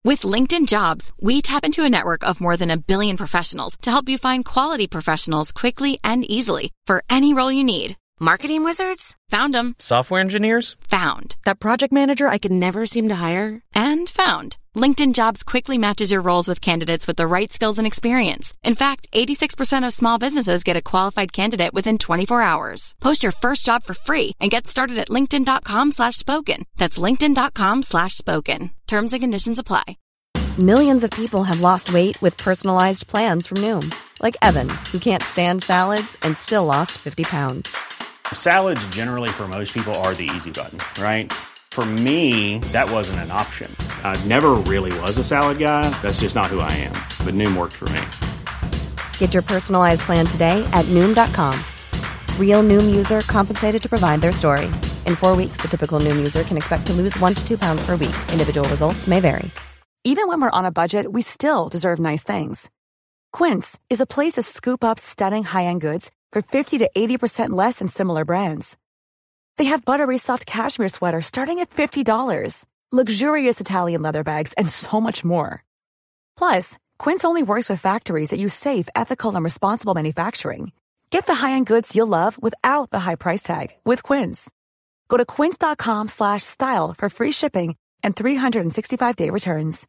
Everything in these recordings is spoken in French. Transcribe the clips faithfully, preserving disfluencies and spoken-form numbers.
With LinkedIn Jobs, we tap into a network of more than a billion professionals to help you find quality professionals quickly and easily for any role you need. Marketing wizards? Found them. Software engineers? Found. That project manager I could never seem to hire? And found. LinkedIn Jobs quickly matches your roles with candidates with the right skills and experience. In fact, eighty-six percent of small businesses get a qualified candidate within twenty-four hours. Post your first job for free and get started at linkedin.com slash spoken. That's linkedin.com slash spoken. Terms and conditions apply. Millions of people have lost weight with personalized plans from Noom. Like Evan, who can't stand salads and still lost fifty pounds. Salads generally for most people are the easy button, right? For me, that wasn't an option. I never really was a salad guy. That's just not who I am. But Noom worked for me. Get your personalized plan today at Noom dot com. Real Noom user compensated to provide their story. In four weeks, the typical Noom user can expect to lose one to two pounds per week. Individual results may vary. Even when we're on a budget, we still deserve nice things. Quince is a place to scoop up stunning high-end goods for fifty to eighty percent less than similar brands. They have buttery soft cashmere sweaters starting at fifty dollars, luxurious Italian leather bags, and so much more. Plus, Quince only works with factories that use safe, ethical, and responsible manufacturing. Get the high-end goods you'll love without the high price tag with Quince. Go to quince.com slash style for free shipping and three sixty-five day returns.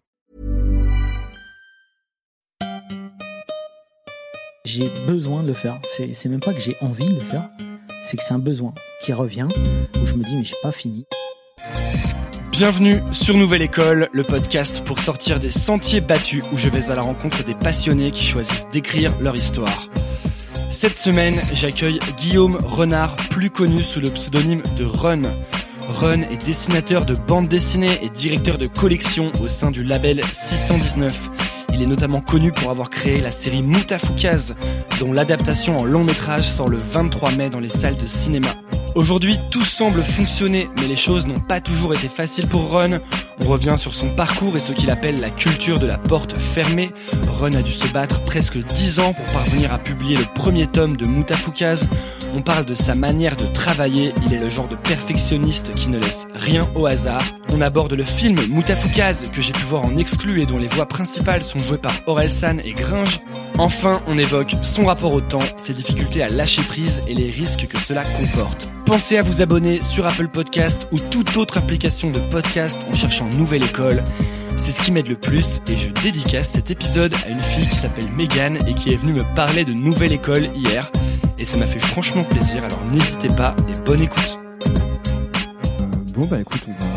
J'ai besoin de le faire. C'est, c'est même pas que j'ai envie de le faire, c'est que c'est un besoin qui revient, où je me dis mais j'ai pas fini. Bienvenue sur Nouvelle École, le podcast pour sortir des sentiers battus où je vais à la rencontre des passionnés qui choisissent d'écrire leur histoire. Cette semaine, j'accueille Guillaume Renard, plus connu sous le pseudonyme de Run. Run est dessinateur de bande dessinée et directeur de collection au sein du label six cent dix-neuf. Il est notamment connu pour avoir créé la série Moutafoukaz, dont l'adaptation en long métrage sort le vingt-trois mai dans les salles de cinéma. Aujourd'hui, tout semble fonctionner, mais les choses n'ont pas toujours été faciles pour Run. On revient sur son parcours et ce qu'il appelle la culture de la porte fermée. Run a dû se battre presque dix ans pour parvenir à publier le premier tome de Moutafoukaz. On parle de sa manière de travailler, il est le genre de perfectionniste qui ne laisse rien au hasard. On aborde le film Moutafoukaz, que j'ai pu voir en exclu et dont les voix principales sont jouées par Orelsan et Gringe. Enfin, on évoque son rapport au temps, ses difficultés à lâcher prise et les risques que cela comporte. Pensez à vous abonner sur Apple Podcast ou toute autre application de podcast en cherchant Nouvelle École. C'est ce qui m'aide le plus et je dédicace cet épisode à une fille qui s'appelle Mégane et qui est venue me parler de Nouvelle École hier. Et ça m'a fait franchement plaisir, alors n'hésitez pas et bonne écoute. Euh, bon bah écoute, on va...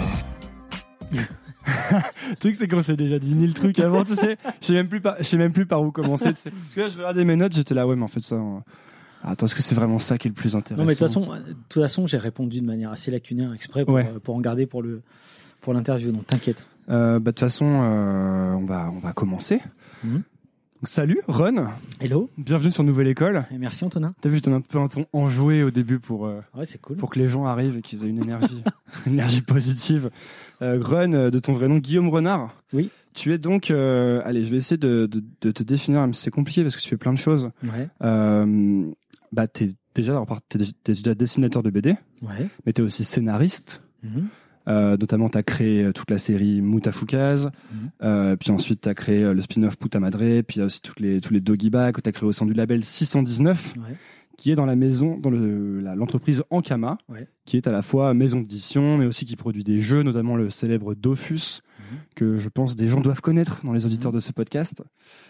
Le truc c'est qu'on s'est déjà dit mille trucs avant, tu sais. Je sais même plus par, je sais même plus par où commencer. Tu sais. Parce que là, je regardais mes notes, j'étais là, ouais, mais en fait ça. Euh... Attends, est-ce que c'est vraiment ça qui est le plus intéressant ? Non, mais de toute façon, de toute façon, j'ai répondu de manière assez lacunaire exprès pour, ouais. euh, pour en garder pour le pour l'interview. Donc t'inquiète. Euh, bah de toute façon, euh, on va on va commencer. Mm-hmm. Donc, salut, Run. Hello. Bienvenue sur Nouvelle École. Et merci Antonin. T'as vu, t'en as un peu un ton enjoué au début pour. Euh, ouais, c'est cool. Pour que les gens arrivent et qu'ils aient une énergie, une énergie positive. Euh, Run, de ton vrai nom, Guillaume Renard. Oui. Tu es donc, euh, allez, je vais essayer de, de, de te définir, même si c'est compliqué parce que tu fais plein de choses. Ouais. Euh, bah, t'es déjà, t'es, t'es déjà dessinateur de B D. Ouais. Mais t'es aussi scénariste. Mm-hmm. Euh, notamment, t'as créé toute la série Moutafoukaz. Mm-hmm. Euh, puis ensuite, t'as créé le spin-off Puta Madre. Puis il y a aussi toutes les, tous les doggy bags que t'as créé au sein du label six cent dix-neuf. Ouais. Qui est dans la maison, dans le, la, l'entreprise Ankama, ouais. Qui est à la fois maison d'édition, mais aussi qui produit des jeux, notamment le célèbre Dofus, mmh. que je pense des gens doivent connaître dans les auditeurs mmh. de ce podcast.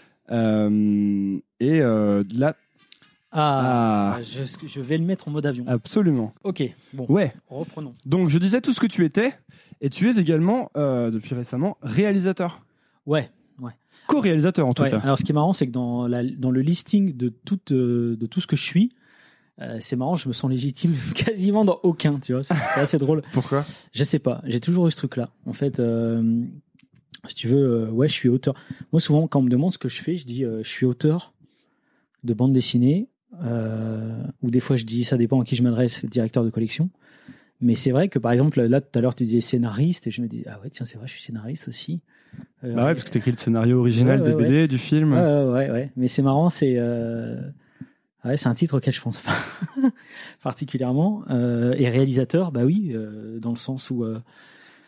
Euh, et euh, là... Ah, ah. Je, je vais le mettre en mode avion. Absolument. Ok, bon, ouais. reprenons. Donc, je disais tout ce que tu étais, et tu es également, euh, depuis récemment, réalisateur. Ouais. Ouais. Co-réalisateur en tout ouais, cas. Alors ce qui est marrant, c'est que dans, la, dans le listing de tout, euh, de tout ce que je suis, euh, c'est marrant, je me sens légitime quasiment dans aucun, tu vois, c'est, c'est assez drôle. Pourquoi ? Je sais pas, j'ai toujours eu ce truc-là. En fait, euh, si tu veux, euh, ouais, je suis auteur. Moi, souvent, quand on me demande ce que je fais, je dis euh, je suis auteur de bande dessinée, euh, ou des fois je dis, ça dépend à qui je m'adresse, directeur de collection. Mais c'est vrai que par exemple, là tout à l'heure tu disais scénariste, et je me dis ah ouais tiens c'est vrai, je suis scénariste aussi. Euh, bah ouais, parce que t'écris le scénario original ouais, ouais, des B D, ouais. du film. Ouais, ouais, ouais, ouais. Mais c'est marrant, c'est euh... ouais, c'est un titre auquel je pense particulièrement. Euh, et réalisateur, bah oui, euh, dans le sens où euh,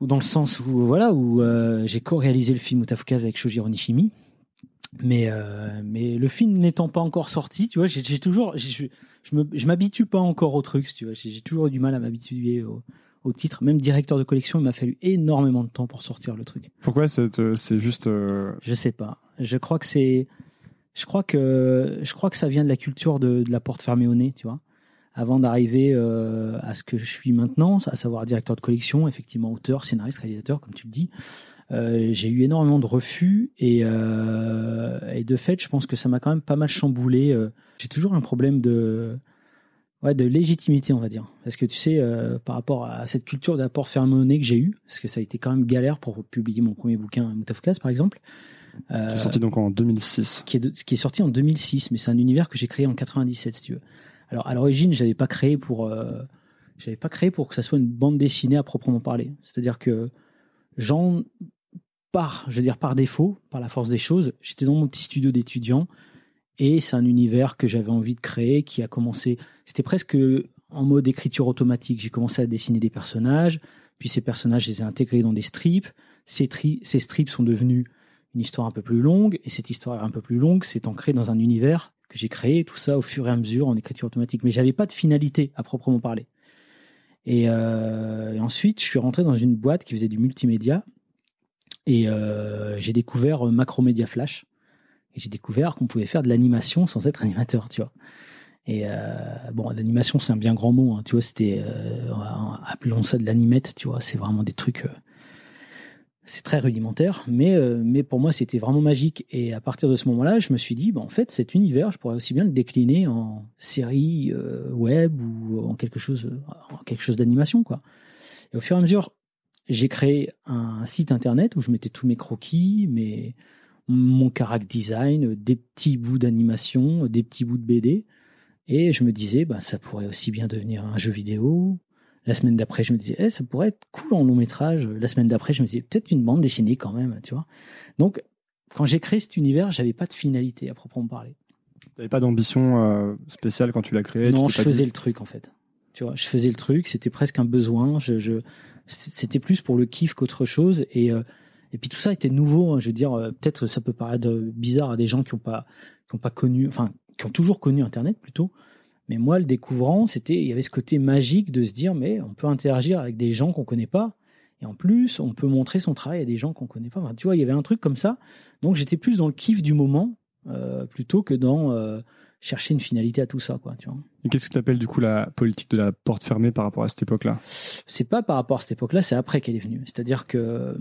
ou dans le sens où voilà où euh, j'ai co-réalisé le film Mutafukaz avec Shojiro Nishimi, mais euh, mais le film n'étant pas encore sorti, tu vois, j'ai, j'ai toujours, j'ai, je me, je m'habitue pas encore au truc, tu vois, j'ai, j'ai toujours eu du mal à m'habituer au, au titre. Même directeur de collection, il m'a fallu énormément de temps pour sortir le truc. Pourquoi c'est, c'est juste euh... Je sais pas. Je crois que c'est, je crois que je crois que ça vient de la culture de, de la porte fermée au nez, tu vois. Avant d'arriver euh, à ce que je suis maintenant, à savoir directeur de collection, effectivement auteur, scénariste, réalisateur, comme tu le dis, euh, j'ai eu énormément de refus et, euh, et de fait, je pense que ça m'a quand même pas mal chamboulé. Euh, j'ai toujours un problème de, ouais, de légitimité, on va dire, parce que tu sais, euh, par rapport à cette culture de la porte fermée au nez que j'ai eue, parce que ça a été quand même galère pour publier mon premier bouquin, Mutafukaz, par exemple. Euh, qui est sorti donc en deux mille six. Qui est, de, qui est sorti en deux mille six, mais c'est un univers que j'ai créé en quatre-vingt-dix-sept, si tu veux. Alors à l'origine, j'avais pas créé pour, euh, j'avais pas créé pour que ça soit une bande dessinée à proprement parler. C'est-à-dire que j'en par, je veux dire par défaut, par la force des choses, j'étais dans mon petit studio d'étudiant et c'est un univers que j'avais envie de créer, qui a commencé. C'était presque en mode écriture automatique. J'ai commencé à dessiner des personnages, puis ces personnages, je les ai intégrés dans des strips. Ces, tri- ces strips sont devenus une histoire un peu plus longue, et cette histoire un peu plus longue s'est ancrée dans un univers que j'ai créé, tout ça au fur et à mesure en écriture automatique. Mais j'avais pas de finalité à proprement parler. Et, euh, et ensuite, je suis rentré dans une boîte qui faisait du multimédia, et euh, j'ai découvert Macromedia Flash, et j'ai découvert qu'on pouvait faire de l'animation sans être animateur, tu vois. Et euh, bon, l'animation, c'est un bien grand mot, hein, tu vois. C'était, euh, appelons ça de l'animette, tu vois. C'est vraiment des trucs. Euh, C'est très rudimentaire, mais, euh, mais pour moi, c'était vraiment magique. Et à partir de ce moment-là, je me suis dit, bah, en fait, cet univers, je pourrais aussi bien le décliner en série euh, web ou en quelque chose, en quelque chose d'animation, quoi. Et au fur et à mesure, j'ai créé un site internet où je mettais tous mes croquis, mes, mon character design, des petits bouts d'animation, des petits bouts de B D. Et je me disais, bah, ça pourrait aussi bien devenir un jeu vidéo. La semaine d'après, je me disais, eh, ça pourrait être cool en long métrage. La semaine d'après, je me disais, peut-être une bande dessinée quand même, tu vois. Donc, quand j'ai créé cet univers, j'avais pas de finalité à proprement parler. T'avais pas d'ambition euh, spéciale quand tu l'as créé? Non, tu je pas faisais dit... le truc, en fait. Tu vois, je faisais le truc, c'était presque un besoin. Je, je, c'était plus pour le kiff qu'autre chose. Et, euh, et puis tout ça était nouveau. Hein, je veux dire, euh, peut-être ça peut paraître bizarre à des gens qui ont pas, qui ont pas connu, enfin, qui ont toujours connu Internet plutôt. Mais moi, le découvrant, c'était, il y avait ce côté magique de se dire, mais on peut interagir avec des gens qu'on connaît pas. Et en plus, on peut montrer son travail à des gens qu'on connaît pas. Enfin, tu vois, il y avait un truc comme ça. Donc, j'étais plus dans le kiff du moment, euh, plutôt que dans euh, chercher une finalité à tout ça, quoi, tu vois. Et qu'est-ce que tu appelles, du coup, la politique de la porte fermée par rapport à cette époque-là? C'est pas par rapport à cette époque-là, c'est après qu'elle est venue. C'est-à-dire que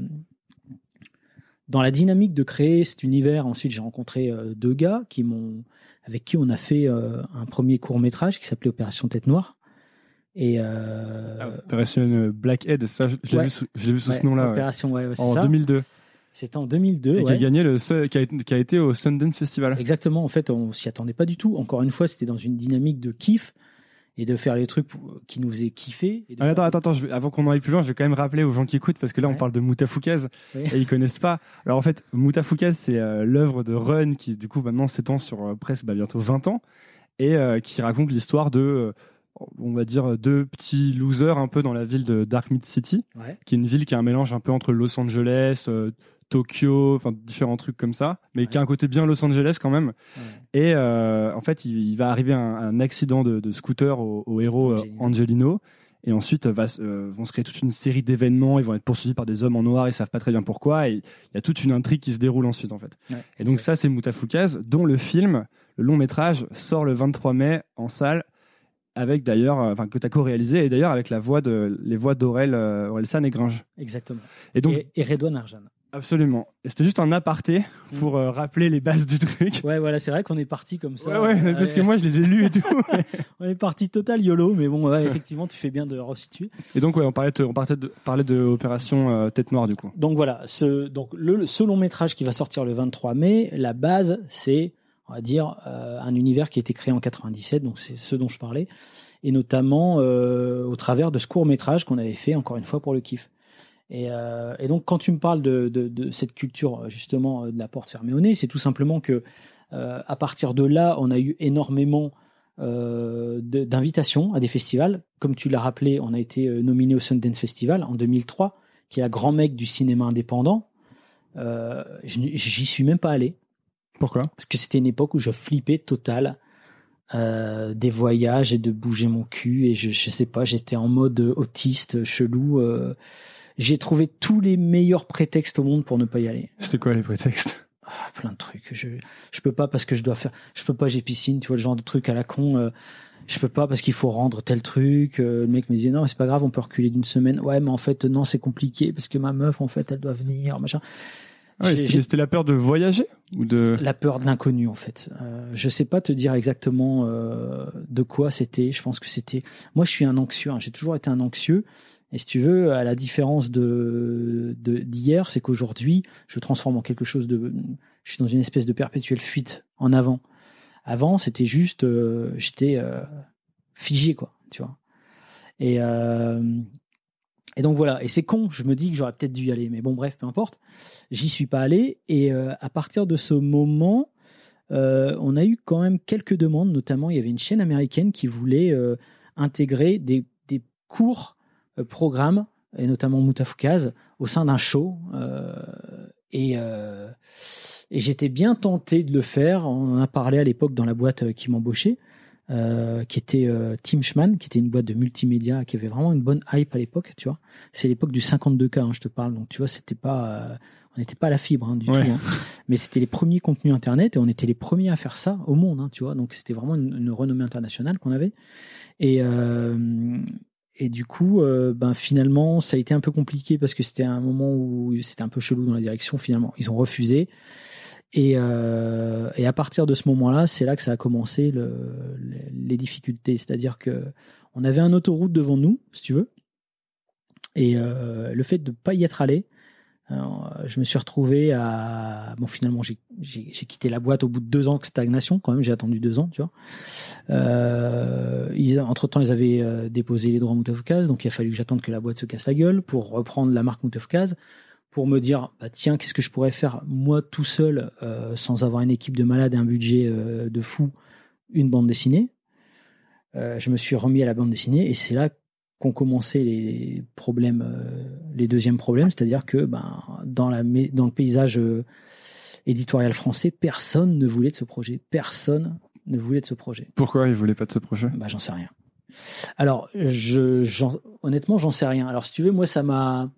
dans la dynamique de créer cet univers, ensuite, j'ai rencontré euh, deux gars qui m'ont, avec qui on a fait euh, un premier court-métrage qui s'appelait Opération Tête Noire. Et euh... ah, Opération Blackhead, ça, je, je l'ai ouais. vu sous, je l'ai vu sous ouais, ce nom-là. Opération, ouais, ouais, c'est en ça. deux mille deux. C'était en deux mille deux. Et ouais. qui a gagné le, qui a, qui a été au Sundance Festival. Exactement. En fait, on s'y attendait pas du tout. Encore une fois, c'était dans une dynamique de kiff et de faire les trucs qui nous faisaient kiffer. Et de ah, faire... Attends, attends, attends. Je vais, avant qu'on en aille plus loin, je vais quand même rappeler aux gens qui écoutent parce que là, ouais. on parle de Mutafukaz ouais. et ils connaissent pas. Alors en fait, Mutafukaz, c'est euh, l'œuvre de Run qui, du coup, maintenant s'étend sur euh, presque bah, bientôt vingt ans et euh, qui raconte l'histoire de, euh, on va dire, deux petits losers un peu dans la ville de Dark Mid City, ouais. qui est une ville qui a un mélange un peu entre Los Angeles, euh, Tokyo, enfin différents trucs comme ça, mais ouais. qui a un côté bien Los Angeles quand même. Ouais. Et euh, en fait, il, il va arriver un, un accident de, de scooter au, au héros Angelino. Euh, Angelino, et ensuite va, euh, vont se créer toute une série d'événements. Ils vont être poursuivis par des hommes en noir, ils savent pas très bien pourquoi. Et il y a toute une intrigue qui se déroule ensuite en fait. Ouais, et donc ça, c'est Mutafukaz, dont le film, le long métrage, sort le vingt-trois mai en salle. Avec d'ailleurs, enfin euh, que tu as co-réalisé, et d'ailleurs avec la voix de, les voix d'Aurel euh, Orelsan et Gringe. Exactement. Et donc et, et Redouane Arjan. Absolument. Et c'était juste un aparté pour euh, rappeler les bases du truc. Ouais, voilà, c'est vrai qu'on est parti comme ça. Ouais, ouais, euh, parce que moi je les ai lus et tout. On est parti total YOLO, mais bon, ouais, effectivement, tu fais bien de resituer. Et donc ouais, on parlait, de, on parlait de, parlait de Opération euh, Tête Noire du coup. Donc voilà, ce, donc le, ce long métrage qui va sortir le vingt-trois mai, la base c'est, on va dire, euh, un univers qui a été créé en quatre-vingt-dix-sept, donc c'est ce dont je parlais, et notamment euh, au travers de ce court métrage qu'on avait fait encore une fois pour le kiff. Et, euh, et donc quand tu me parles de, de, de cette culture justement de la porte fermée au nez, c'est tout simplement que euh, à partir de là, on a eu énormément euh, de, d'invitations à des festivals. Comme tu l'as rappelé, on a été nominé au Sundance Festival en deux mille trois, qui est la grand mec du cinéma indépendant, euh, j'y suis même pas allé. Pourquoi ? Parce que c'était une époque où je flippais total euh, des voyages et de bouger mon cul et je, je sais pas, j'étais en mode autiste, chelou. Euh, j'ai trouvé tous les meilleurs prétextes au monde pour ne pas y aller. C'était quoi les prétextes ? Ah, plein de trucs. Je je peux pas parce que je dois faire. Je peux pas, j'ai piscine, tu vois, le genre de truc à la con. Euh, je peux pas parce qu'il faut rendre tel truc. Euh, le mec me disait non, c'est pas grave, on peut reculer d'une semaine. Ouais, mais en fait non, c'est compliqué parce que ma meuf, en fait, elle doit venir, machin. Ouais, c'était, c'était la peur de voyager ou de la peur de l'inconnu en fait. Euh, je sais pas te dire exactement euh, de quoi c'était. Je pense que c'était. Moi, je suis un anxieux. Hein. J'ai toujours été un anxieux. Et si tu veux, à la différence de, de d'hier, c'est qu'aujourd'hui, je transforme en quelque chose de. Je suis dans une espèce de perpétuelle fuite en avant. Avant, c'était juste, euh, j'étais euh, figé quoi, tu vois. Et euh, Et donc voilà, et c'est con, je me dis que j'aurais peut-être dû y aller, mais bon bref, peu importe, j'y suis pas allé, et euh, à partir de ce moment, euh, on a eu quand même quelques demandes, notamment il y avait une chaîne américaine qui voulait euh, intégrer des, des courts euh, programmes, et notamment Moutafoukaz, au sein d'un show, euh, et, euh, et j'étais bien tenté de le faire, on en a parlé à l'époque dans la boîte qui m'embauchait, Euh, qui était euh, Team Schman, qui était une boîte de multimédia, qui avait vraiment une bonne hype à l'époque, tu vois. C'est l'époque du cinquante-deux K, hein, je te parle. Donc, tu vois, c'était pas, euh, on n'était pas à la fibre hein, du ouais. tout. Hein. Mais c'était les premiers contenus Internet et on était les premiers à faire ça au monde, hein, tu vois. Donc, c'était vraiment une, une renommée internationale qu'on avait. Et, euh, et du coup, euh, ben, finalement, ça a été un peu compliqué parce que c'était un moment où c'était un peu chelou dans la direction. Finalement, ils ont refusé. Et, euh, et à partir de ce moment-là, c'est là que ça a commencé le, les, les difficultés. C'est-à-dire que on avait un autoroute devant nous, si tu veux, et euh, le fait de pas y être allé, alors, je me suis retrouvé à bon finalement j'ai, j'ai, j'ai quitté la boîte au bout de deux ans de stagnation quand même. J'ai attendu deux ans, tu vois. Euh, ils, entre temps, ils avaient euh, déposé les droits Moutafoukaz, donc il a fallu que j'attende que la boîte se casse la gueule pour reprendre la marque Moutafoukaz. Pour me dire, bah tiens, qu'est-ce que je pourrais faire moi tout seul, euh, sans avoir une équipe de malades et un budget euh, de fou, une bande dessinée. Euh, je me suis remis à la bande dessinée et c'est là qu'ont commencé les problèmes, euh, les deuxièmes problèmes, c'est-à-dire que ben dans la dans le paysage euh, éditorial français, personne ne voulait de ce projet, personne ne voulait de ce projet. Pourquoi ils voulaient pas de ce projet ? Bah j'en sais rien. Alors je, j'en, honnêtement, j'en sais rien. Alors si tu veux, moi ça m'a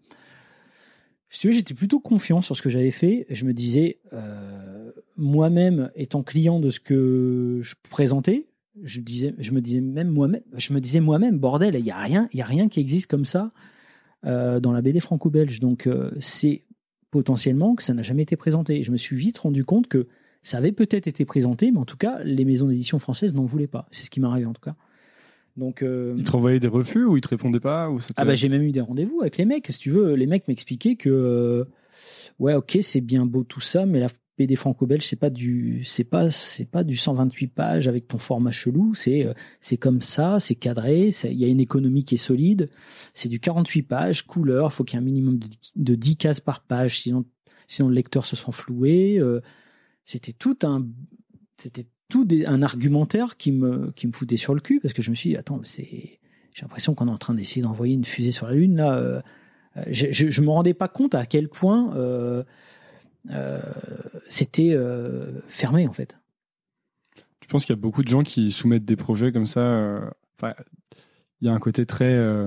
Si tu veux, j'étais plutôt confiant sur ce que j'avais fait. Je me disais, euh, moi-même étant client de ce que je présentais, je disais, je me disais même moi-même, je me disais moi-même, bordel, il y a rien, il y a rien qui existe comme ça euh, dans la B D franco-belge. Donc euh, c'est potentiellement que ça n'a jamais été présenté. Et je me suis vite rendu compte que ça avait peut-être été présenté, mais en tout cas, les maisons d'édition françaises n'en voulaient pas. C'est ce qui m'est arrivé en tout cas. Donc, euh, ils te renvoyaient des refus ou ils te répondaient pas ou ah bah j'ai même eu des rendez-vous avec les mecs. Si tu veux, les mecs m'expliquaient que euh, ouais ok c'est bien beau tout ça, mais la B D franco-belge c'est pas du c'est pas c'est pas du cent vingt-huit pages avec ton format chelou. C'est euh, c'est comme ça, c'est cadré, il y a une économie qui est solide. C'est du quarante-huit pages, couleur. Faut qu'il y ait un minimum de, de dix cases par page, sinon sinon le lecteur se sent floué. Euh, c'était tout un c'était tout des, un argumentaire qui me qui me foutait sur le cul parce que je me suis dit attends c'est j'ai l'impression qu'on est en train d'essayer d'envoyer une fusée sur la lune là euh, je, je je me rendais pas compte à quel point euh, euh, c'était euh, fermé en fait. Je pense qu'il y a beaucoup de gens qui soumettent des projets comme ça. Euh, enfin, il y a un côté très euh,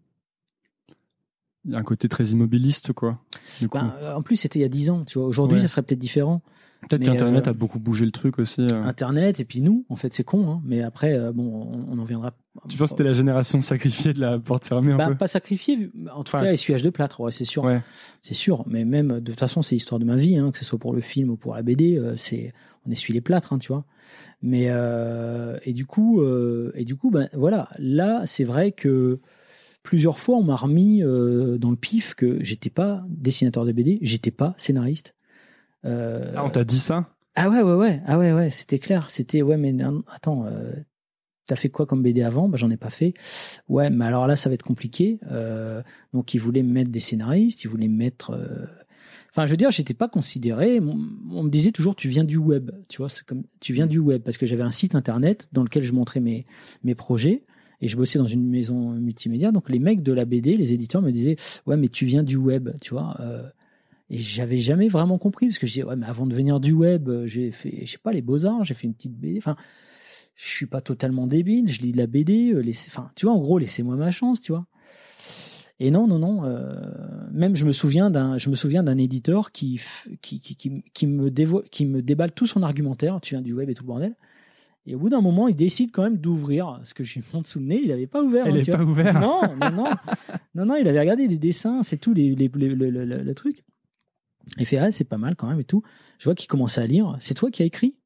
il y a un côté très immobiliste quoi. Du coup. Ben, en plus c'était il y a dix ans, tu vois. Aujourd'hui ouais. Ça serait peut-être différent. Peut-être mais qu'Internet euh, a beaucoup bougé le truc aussi. Euh. Internet et puis nous, en fait, c'est con, hein, mais après, euh, bon, on, on en viendra. Tu penses que c'était la génération sacrifiée de la porte fermée un bah, peu ? Pas sacrifiée, en tout enfin, cas, essuyage de plâtre, ouais, c'est sûr. Ouais. C'est sûr, mais même, de toute façon, c'est l'histoire de ma vie, hein, que ce soit pour le film ou pour la B D, euh, c'est, on essuie les plâtres, hein, tu vois. Mais, euh, et du coup, euh, et du coup, ben, voilà, là, c'est vrai que plusieurs fois, on m'a remis euh, dans le pif que j'étais pas dessinateur de B D, j'étais pas scénariste. Euh, ah, on t'a dit ça ? Ah ouais, ouais, ouais, ah ouais, ouais, c'était clair. C'était, ouais, mais non, attends, euh, t'as fait quoi comme B D avant ? Bah, j'en ai pas fait. Ouais, mais alors là, ça va être compliqué. Euh, donc, ils voulaient me mettre des scénaristes, ils voulaient me mettre. Euh... Enfin, je veux dire, j'étais pas considéré. On, on me disait toujours, tu viens du web. Tu vois, c'est comme, tu viens du web parce que j'avais un site internet dans lequel je montrais mes mes projets Et je bossais dans une maison multimédia. Donc, les mecs de la B D, les éditeurs me disaient, ouais, mais tu viens du web, tu vois. Euh, et j'avais jamais vraiment compris parce que je disais, ouais, mais avant de venir du web, j'ai fait, je sais pas, les beaux-arts, j'ai fait une petite B D. Enfin, je suis pas totalement débile, je lis de la B D. Laissez, enfin, tu vois, en gros, laissez-moi ma chance, tu vois. Et non, non, non. Euh, même je me souviens d'un, je me souviens d'un éditeur qui, qui, qui, qui, qui me dévo- qui me déballe tout son argumentaire. Tu viens du web et tout le bordel. Et au bout d'un moment, il décide quand même d'ouvrir ce que je lui montre sous le nez. Il n'avait pas ouvert. Il hein, n'est pas vois. ouvert. Non, non, non, non, non. Il avait regardé des dessins, c'est tout, les, les, les, le, le, le, le truc. Il fait ah, c'est pas mal quand même et tout. Je vois qu'il commence à lire. C'est toi qui as écrit?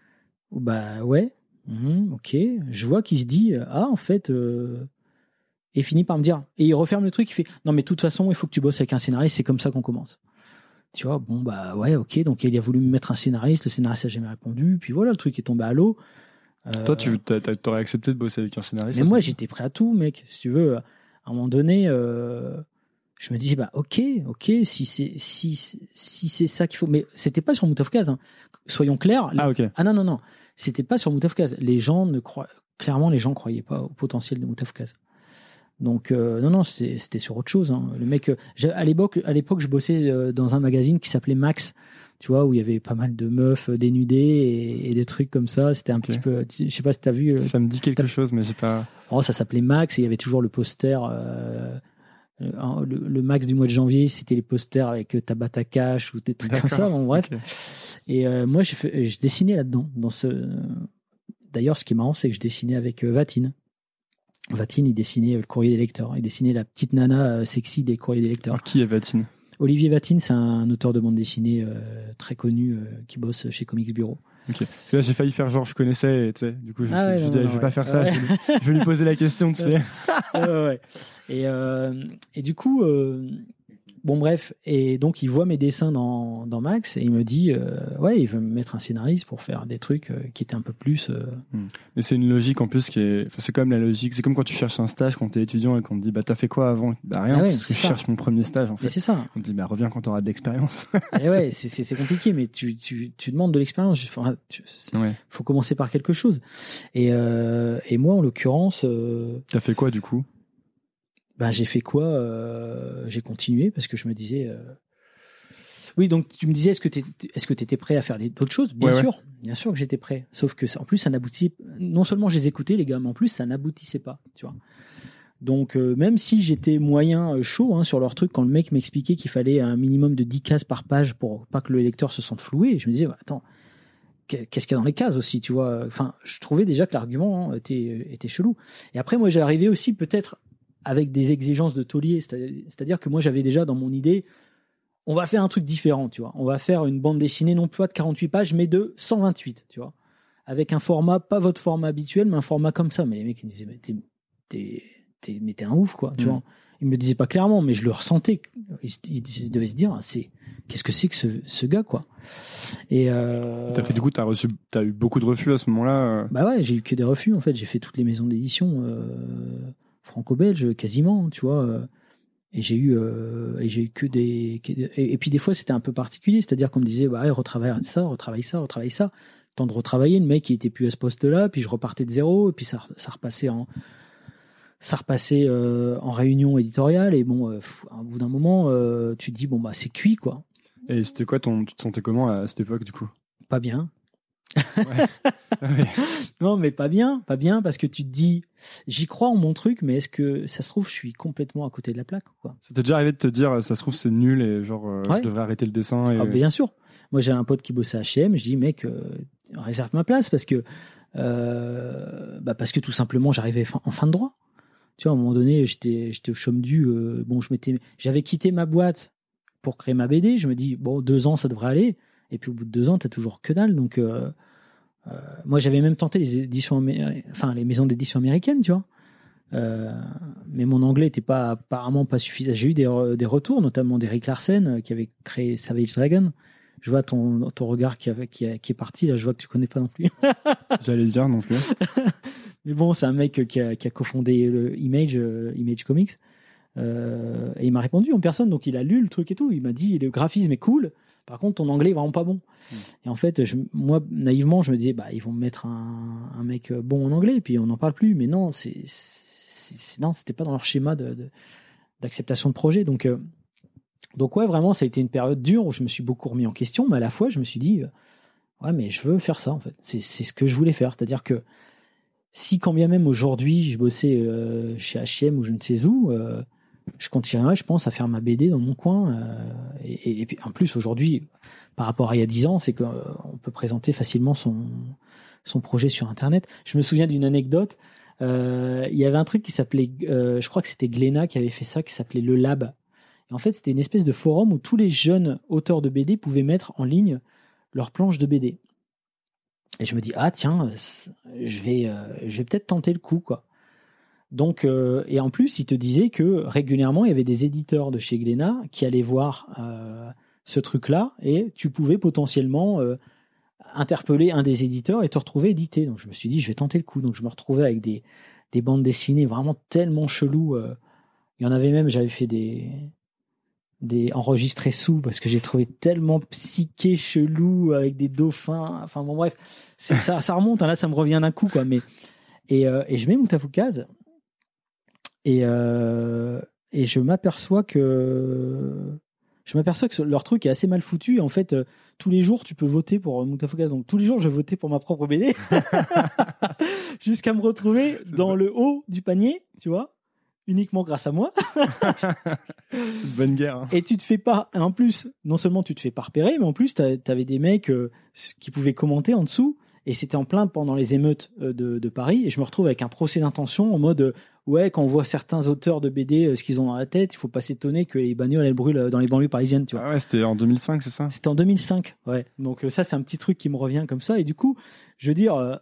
Bah ouais. Mmh, ok. Je vois qu'il se dit ah en fait. Euh, Et finit par me dire, et il referme le truc, il fait, non mais de toute façon, il faut que tu bosses avec un scénariste, c'est comme ça qu'on commence. Tu vois, bon bah ouais, ok, donc il a voulu me mettre un scénariste, le scénariste n'a jamais répondu, puis voilà, le truc est tombé à l'eau. Euh, Toi, tu t'aurais accepté de bosser avec un scénariste? Mais moi, j'étais prêt à tout, mec, si tu veux. À un moment donné, euh, je me dis, bah ok, ok, si c'est si, si c'est ça qu'il faut, mais c'était pas sur Mout of Kaz, hein. Soyons clairs. Ah ok. Ah non, non, non, c'était pas sur Mout of Kaz. Les gens ne croient, clairement, les gens croyaient pas au potentiel de Mout of Kaz. Donc euh, non non c'était, c'était sur autre chose hein. Le mec euh, à l'époque à l'époque je bossais euh, dans un magazine qui s'appelait Max, tu vois, où il y avait pas mal de meufs euh, dénudées et, et des trucs comme ça. C'était un okay. petit peu, je sais pas si t'as vu. Euh, ça me dit quelque chose mais j'ai pas. Oh ça s'appelait Max et il y avait toujours le poster. Euh, le, le Max du mois de janvier, c'était les posters avec Tabata Cash ou des trucs D'accord. comme ça. Bon bref. Okay. Et euh, moi j'ai fait, je dessinais là-dedans. Dans ce. D'ailleurs ce qui est marrant c'est que je dessinais avec euh, Vatine. Vatine, il dessinait le courrier des lecteurs. Il dessinait la petite nana sexy des courriers des lecteurs. Alors, qui est Vatine? Olivier Vatine, c'est un auteur de bande dessinée euh, très connu euh, qui bosse chez Comics Bureau. Ok. Parce que là, j'ai failli faire genre je connaissais, tu sais. Du coup, je, ah ouais, je, non, je, non, je vais ouais. pas faire ça. Ouais. Je, vais lui, je vais lui poser la question, tu sais. ouais, ouais. Et, euh, et du coup, euh, bon bref, et donc il voit mes dessins dans, dans Max et il me dit, euh, ouais, il veut me mettre un scénariste pour faire des trucs euh, qui étaient un peu plus. Euh... Mais c'est une logique en plus qui est, enfin, c'est comme la logique, c'est comme quand tu cherches un stage quand t'es étudiant et qu'on te dit, bah t'as fait quoi avant? Bah rien, ah ouais, parce que ça. Je cherche mon premier stage en fait. Et c'est ça. On te dit, bah reviens quand t'auras de l'expérience. Et ouais, c'est, c'est, c'est compliqué, mais tu, tu, tu demandes de l'expérience. Enfin, tu, ouais. Faut commencer par quelque chose. Et, euh, et moi, en l'occurrence, euh... t'as fait quoi du coup? Ben, j'ai fait quoi euh, J'ai continué parce que je me disais. Euh... Oui, donc tu me disais, est-ce que tu est-ce que t'étais prêt à faire les, d'autres choses? Bien ouais, sûr, ouais. bien sûr que j'étais prêt. Sauf que en plus, ça n'aboutit. Non seulement je les écoutais les gars, mais en plus ça n'aboutissait pas, tu vois. Donc euh, même si j'étais moyen euh, chaud hein, sur leur truc, quand le mec m'expliquait qu'il fallait un minimum de dix cases par page pour pas que le lecteur se sente floué, je me disais, bah, attends, qu'est-ce qu'il y a dans les cases aussi, tu vois. Enfin, je trouvais déjà que l'argument hein, était était chelou. Et après, moi, j'arrivais aussi peut-être avec des exigences de taulier, c'est-à-dire que moi j'avais déjà dans mon idée, on va faire un truc différent, tu vois. On va faire une bande dessinée non pas de quarante-huit pages, mais de cent vingt-huit, tu vois. Avec un format, pas votre format habituel, mais un format comme ça. Mais les mecs ils me disaient, mais t'es, t'es, t'es, mais t'es un ouf, quoi, tu mmh. vois. Ils me le disaient pas clairement, mais je le ressentais. Ils, ils, ils devaient se dire, c'est, qu'est-ce que c'est que ce, ce gars, quoi. Et euh... T'as fait, du coup, t'as reçu, t'as eu beaucoup de refus à ce moment-là. Bah ouais, j'ai eu que des refus, en fait. J'ai fait toutes les maisons d'édition, euh... franco-belge quasiment, tu vois, et j'ai eu euh, et j'ai eu que des et, et puis des fois c'était un peu particulier, c'est-à-dire qu'on me disait bah ouais, retravaille ça, retravaille ça, retravaille ça, temps de retravailler, le mec il était plus à ce poste-là, puis je repartais de zéro et puis ça ça repassait en ça repassait euh, en réunion éditoriale et bon euh, au bout d'un moment euh, tu te dis bon bah c'est cuit quoi. Et c'était quoi ton tu te sentais comment à cette époque du coup? Pas bien. Ouais. Ouais. Non mais pas bien, pas bien parce que tu te dis j'y crois en mon truc mais est-ce que ça se trouve je suis complètement à côté de la plaque quoi. Ça t'est déjà arrivé de te dire ça se trouve c'est nul et genre euh, ouais. je devrais arrêter le dessin et... Ah, bien sûr. Moi j'ai un pote qui bossait à H et M, je dis mec euh, réserve ma place parce que euh, bah parce que tout simplement j'arrivais en fin de droit. Tu vois à un moment donné j'étais j'étais au chôme du euh, bon je m'étais j'avais quitté ma boîte pour créer ma B D, je me dis bon deux ans ça devrait aller. Et puis au bout de deux ans, t'as toujours que dalle. Donc euh, euh, moi, j'avais même tenté les éditions, amé- enfin les maisons d'édition américaines, tu vois. Euh, mais mon anglais était pas apparemment pas suffisant. J'ai eu des, re- des retours, notamment d'Eric Larsen euh, qui avait créé Savage Dragon. Je vois ton ton regard qui, avait, qui, a, qui est parti là. Je vois que tu connais pas non plus. J'allais dire non plus. Mais bon, c'est un mec qui a, qui a cofondé le Image, euh, Image Comics. Euh, et il m'a répondu en personne, donc il a lu le truc et tout. Il m'a dit le graphisme est cool. Par contre, ton anglais est vraiment pas bon. Mmh. Et en fait, je, moi, naïvement, je me disais, bah, ils vont me mettre un, un mec bon en anglais, et puis on n'en parle plus. Mais non, c'est, c'est, c'est, non, c'était pas dans leur schéma de, de d'acceptation de projet. Donc, euh, donc ouais, vraiment, ça a été une période dure où je me suis beaucoup remis en question, mais à la fois, je me suis dit, euh, ouais, mais je veux faire ça en fait. C'est, c'est ce que je voulais faire, c'est-à-dire que si quand bien même aujourd'hui je bossais euh, chez H et M ou je ne sais où, euh, je continuerais, je pense, à faire ma B D dans mon coin. Euh, et, et puis en plus aujourd'hui, par rapport à il y a dix ans, c'est qu'on euh, peut présenter facilement son son projet sur Internet. Je me souviens d'une anecdote. Euh, il y avait un truc qui s'appelait, euh, je crois que c'était Glénat qui avait fait ça, qui s'appelait le Lab. Et en fait, c'était une espèce de forum où tous les jeunes auteurs de B D pouvaient mettre en ligne leurs planches de B D. Et je me dis ah tiens, je vais, euh, je vais peut-être tenter le coup quoi. Donc euh, et en plus, il te disait que régulièrement il y avait des éditeurs de chez Glénat qui allaient voir euh, ce truc-là et tu pouvais potentiellement euh, interpeller un des éditeurs et te retrouver édité. Donc je me suis dit je vais tenter le coup. Donc je me retrouvais avec des des bandes dessinées vraiment tellement cheloues. Euh, il y en avait même, j'avais fait des des enregistrés sous parce que j'ai trouvé tellement psyché chelou avec des dauphins, enfin bon bref, c'est, ça ça remonte hein, là ça me revient d'un coup quoi, mais et euh, et je mets Moutafoukaz et euh, et je m'aperçois que je m'aperçois que leur truc est assez mal foutu et en fait euh, tous les jours tu peux voter pour Moutafoukaz, donc tous les jours je votais pour ma propre B D jusqu'à me retrouver dans le haut du panier, tu vois, uniquement grâce à moi. C'est une bonne guerre. Hein. Et tu te fais pas, en plus, non seulement tu te fais pas repérer, mais en plus, t'avais des mecs euh, qui pouvaient commenter en dessous. Et c'était en plein pendant les émeutes euh, de, de Paris. Et je me retrouve avec un procès d'intention en mode, euh, ouais, quand on voit certains auteurs de B D, euh, ce qu'ils ont dans la tête, il faut pas s'étonner que les bagnoles, elles brûlent dans les banlieues parisiennes, tu vois. Ah ouais, c'était en deux mille cinq, c'est ça? C'était en deux mille cinq, ouais. Donc euh, ça, c'est un petit truc qui me revient comme ça. Et du coup, je veux dire... Euh,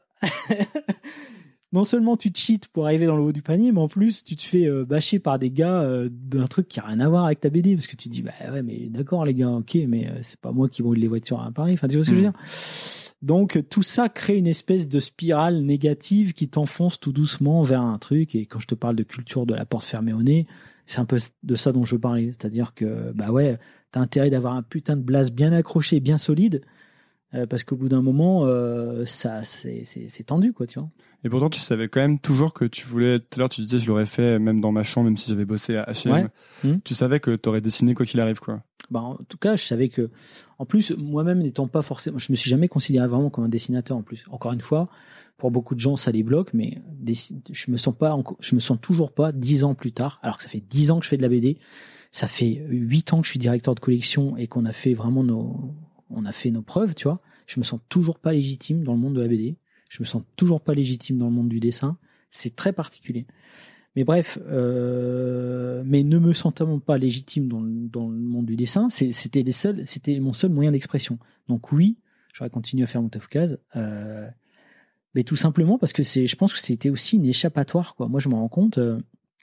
non seulement tu te cheats pour arriver dans le haut du panier, mais en plus tu te fais euh, bâcher par des gars euh, d'un truc qui a rien à voir avec ta B D, parce que tu te dis bah ouais mais d'accord les gars, ok, mais euh, c'est pas moi qui brûle les voitures à Paris. Enfin tu vois ce que mmh. je veux dire. Donc tout ça crée une espèce de spirale négative qui t'enfonce tout doucement vers un truc. Et quand je te parle de culture de la porte fermée au nez, c'est un peu de ça dont je parlais, c'est-à-dire que bah ouais, t'as intérêt d'avoir un putain de blase bien accroché, bien solide. Euh, parce qu'au bout d'un moment, euh, ça, c'est, c'est, c'est tendu, quoi, tu vois. Et pourtant, tu savais quand même toujours que tu voulais. Tout à l'heure, tu disais, je l'aurais fait même dans ma chambre, même si j'avais bossé à H et M. Ouais. Mmh. Tu savais que t'aurais dessiné quoi qu'il arrive, quoi. Bah, en tout cas, je savais que, en plus, moi-même n'étant pas forcément, je me suis jamais considéré vraiment comme un dessinateur, en plus. Encore une fois, pour beaucoup de gens, ça les bloque, mais dessin... je me sens pas, je me sens toujours pas dix ans plus tard, alors que ça fait dix ans que je fais de la B D. Ça fait huit ans que je suis directeur de collection et qu'on a fait vraiment nos, on a fait nos preuves, tu vois. Je me sens toujours pas légitime dans le monde de la B D. Je me sens toujours pas légitime dans le monde du dessin. C'est très particulier. Mais bref, euh, mais ne me sentant pas légitime dans le, dans le monde du dessin, c'est, c'était les seuls, c'était mon seul moyen d'expression. Donc oui, j'aurais continué à faire Moutafoukaz, euh, mais tout simplement parce que c'est, je pense que c'était aussi une échappatoire, quoi. Moi, je me rends compte, euh,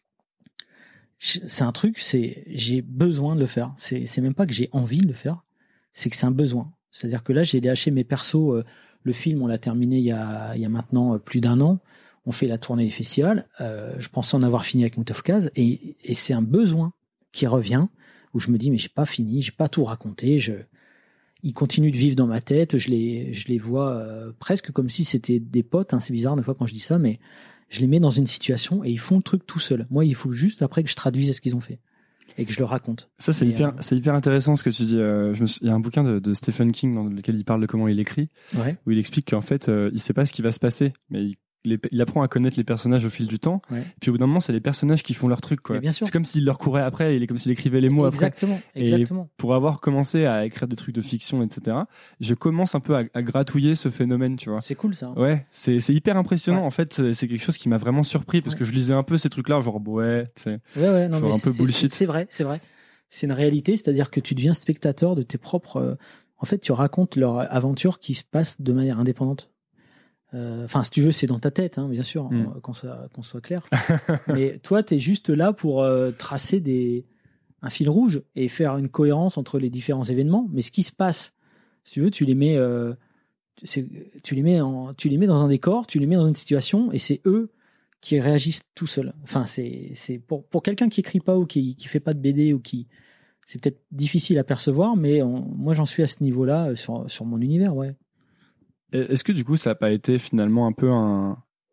c'est un truc, c'est, j'ai besoin de le faire. C'est, c'est même pas que j'ai envie de le faire, c'est que c'est un besoin. C'est-à-dire que là, j'ai lâché mes persos. Euh, le film, on l'a terminé il y a, il y a maintenant euh, plus d'un an. On fait la tournée des festivals. Euh, je pensais en avoir fini avec Moutafoukaz. Et, et c'est un besoin qui revient, où je me dis, mais j'ai pas fini, j'ai pas tout raconté. Je... Ils continuent de vivre dans ma tête. Je les, je les vois euh, presque comme si c'était des potes. Hein. C'est bizarre des fois quand je dis ça, mais je les mets dans une situation et ils font le truc tout seuls. Moi, il faut juste après que je traduise ce qu'ils ont fait. Et que je le raconte. Ça, c'est et hyper, euh... c'est hyper intéressant ce que tu dis. Euh, je me suis... Il y a un bouquin de, de Stephen King dans lequel il parle de comment il écrit, ouais. où il explique qu'en fait, euh, il sait pas ce qui va se passer, mais il, les, il apprend à connaître les personnages au fil du temps. Ouais. Puis au bout d'un moment, c'est les personnages qui font leur truc, quoi. Bien sûr. C'est comme s'il leur courait après, il est comme s'il écrivait les mots exactement, après. Exactement. Et pour avoir commencé à écrire des trucs de fiction, et cetera, je commence un peu à, à gratouiller ce phénomène, tu vois. C'est cool, ça. Hein. Ouais, c'est, c'est hyper impressionnant. Ouais. En fait, c'est, c'est quelque chose qui m'a vraiment surpris parce ouais. que je lisais un peu ces trucs-là, genre, ouais, tu sais. Ouais, ouais, non, mais un peu c'est, bullshit. C'est, c'est vrai, c'est vrai. C'est une réalité, c'est-à-dire que tu deviens spectateur de tes propres... Euh, en fait, tu racontes leur aventure qui se passe de manière indépendante. Enfin, euh, si tu veux, c'est dans ta tête, hein, bien sûr, mm. qu'on soit, qu'on soit clair. Mais toi, tu es juste là pour euh, tracer des, un fil rouge et faire une cohérence entre les différents événements. Mais ce qui se passe, si tu veux, tu les mets, euh, c'est, tu les mets, en, tu les mets dans un décor, tu les mets dans une situation, et c'est eux qui réagissent tout seuls. Enfin, c'est, c'est pour, pour quelqu'un qui écrit pas ou qui, qui fait pas de B D ou qui, c'est peut-être difficile à percevoir, mais on, moi j'en suis à ce niveau-là sur, sur mon univers, ouais. Est-ce que du coup ça n'a pas été finalement un peu un,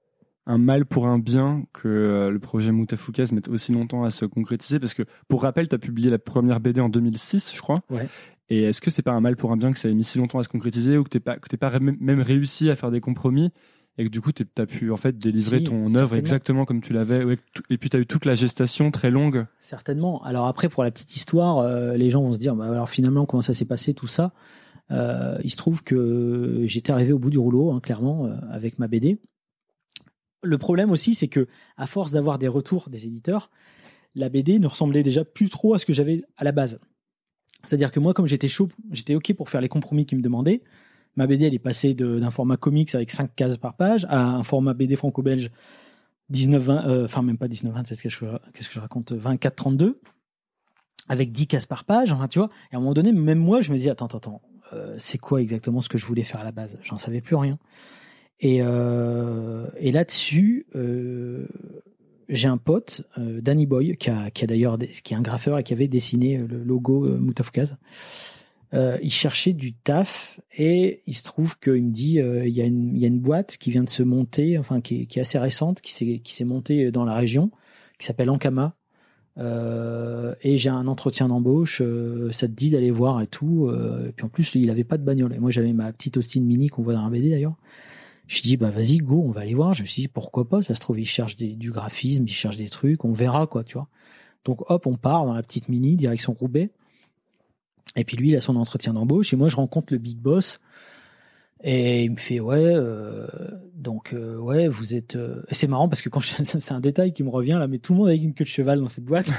un mal pour un bien que euh, le projet Moutafoukaz mette aussi longtemps à se concrétiser? Parce que, pour rappel, tu as publié la première B D en deux mille six, je crois. Ouais. Et est-ce que c'est pas un mal pour un bien que ça ait mis si longtemps à se concrétiser, ou que t'es pas, que t'es pas ré- même réussi à faire des compromis, et que du coup, tu as pu en fait délivrer Si, ton œuvre certainement. exactement comme tu l'avais, ouais, et puis tu as eu toute la gestation très longue. Certainement. Alors après, pour la petite histoire, euh, les gens vont se dire, bah, alors finalement, comment ça s'est passé, tout ça. Euh, il se trouve que j'étais arrivé au bout du rouleau, hein, clairement, euh, avec ma B D. Le problème aussi, c'est que à force d'avoir des retours des éditeurs, la B D ne ressemblait déjà plus trop à ce que j'avais à la base. C'est-à-dire que moi, comme j'étais chaud, j'étais OK pour faire les compromis qu'ils me demandaient. Ma B D, elle est passée de, d'un format comics avec cinq cases par page à un format B D franco-belge dix-neuf vingt, euh, enfin même pas dix-neuf vingt, qu'est-ce que je, qu'est-ce que je raconte, vingt-quatre trente-deux, avec dix cases par page, enfin, tu vois. Et à un moment donné, même moi, je me dis, attends, attends, attends, euh, c'est quoi exactement ce que je voulais faire à la base? J'en savais plus rien. Et, euh, et là-dessus, euh, j'ai un pote, euh, Danny Boy, qui a, qui a d'ailleurs, qui est un graffeur et qui avait dessiné le logo euh, Moutafoukaz. Euh, il cherchait du taf et il se trouve qu'il me dit, euh, il y a une, il y a une boîte qui vient de se monter, enfin qui est, qui est assez récente, qui s'est, qui s'est montée dans la région, qui s'appelle Ankama. Euh, et j'ai un entretien d'embauche, euh, ça te dit d'aller voir et tout. Euh, et puis en plus, il avait pas de bagnole. Et moi, j'avais ma petite Austin Mini qu'on voit dans un B D d'ailleurs. Je dis, bah vas-y, go, on va aller voir. Je me suis dit, pourquoi pas, ça se trouve, il cherche des, du graphisme, il cherche des trucs, on verra, quoi, tu vois. Donc hop, on part dans la petite Mini, direction Roubaix. Et puis lui, il a son entretien d'embauche. Et moi, je rencontre le big boss. Et il me fait, ouais, euh, donc, euh, ouais, vous êtes... Euh... Et c'est marrant parce que quand je... c'est un détail qui me revient là, mais tout le monde avec une queue de cheval dans cette boîte.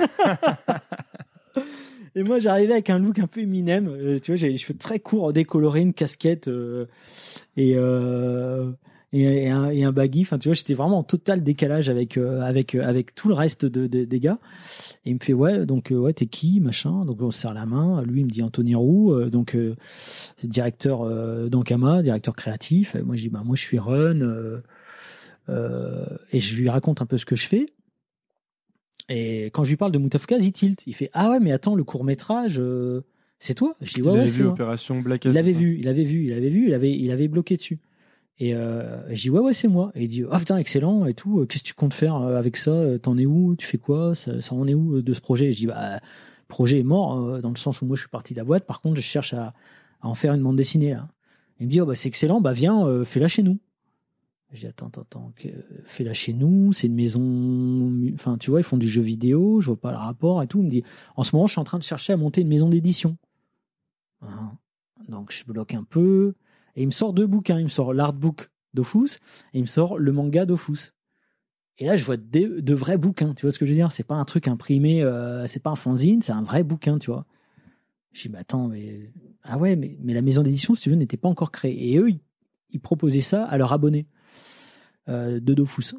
Et moi, j'arrivais avec un look un peu Eminem. Euh, tu vois, j'avais les cheveux très courts, décolorés, une casquette euh, et, euh, et, et, un, et un baggy. Enfin, tu vois, j'étais vraiment en total décalage avec, euh, avec, euh, avec tout le reste de, de, des gars. Et il me fait, ouais, donc, euh, ouais, t'es qui, machin? Donc, on se serre la main. Lui, il me dit Anthony Roux, euh, donc, euh, directeur euh, d'Ankama, directeur créatif. Et moi, je dis, bah, moi, je suis Run. Euh, euh, et je lui raconte un peu ce que je fais. Et quand je lui parle de Moutafoukaz, il tilt. Il fait, ah ouais, mais attends, le court-métrage, euh, c'est toi? Je dis, ouais, il ouais, avait c'est vu moi. Opération Black Il l'avait vu, il avait vu, il avait vu, il avait, il avait bloqué dessus. Et euh, je dis, ouais, ouais, c'est moi. Et il dit, oh putain, excellent et tout. Qu'est-ce que tu comptes faire avec ça? T'en es où? Tu fais quoi? Ça, ça en est où de ce projet? Et je dis, bah, le projet est mort, dans le sens où moi, je suis parti de la boîte. Par contre, je cherche à, à en faire une bande dessinée, là. Il me dit, oh, bah, c'est excellent, bah, viens, euh, fais-la chez nous. Je dis, attends, attends, attends, fais-la chez nous, c'est une maison, enfin, tu vois, ils font du jeu vidéo, je vois pas le rapport et tout. Il me dit, en ce moment, je suis en train de chercher à monter une maison d'édition. Hein. Donc, je bloque un peu, et il me sort deux bouquins. Il me sort l'artbook d'Ofus, et il me sort le manga d'Ofus. Et là, je vois de, de vrais bouquins, tu vois ce que je veux dire? C'est pas un truc imprimé, euh, c'est pas un fanzine, c'est un vrai bouquin, tu vois. Je dis, bah attends, mais, ah ouais, mais, mais la maison d'édition, si tu veux, n'était pas encore créée. Et eux, ils, ils proposaient ça à leurs abonnés. Euh, de Dofus.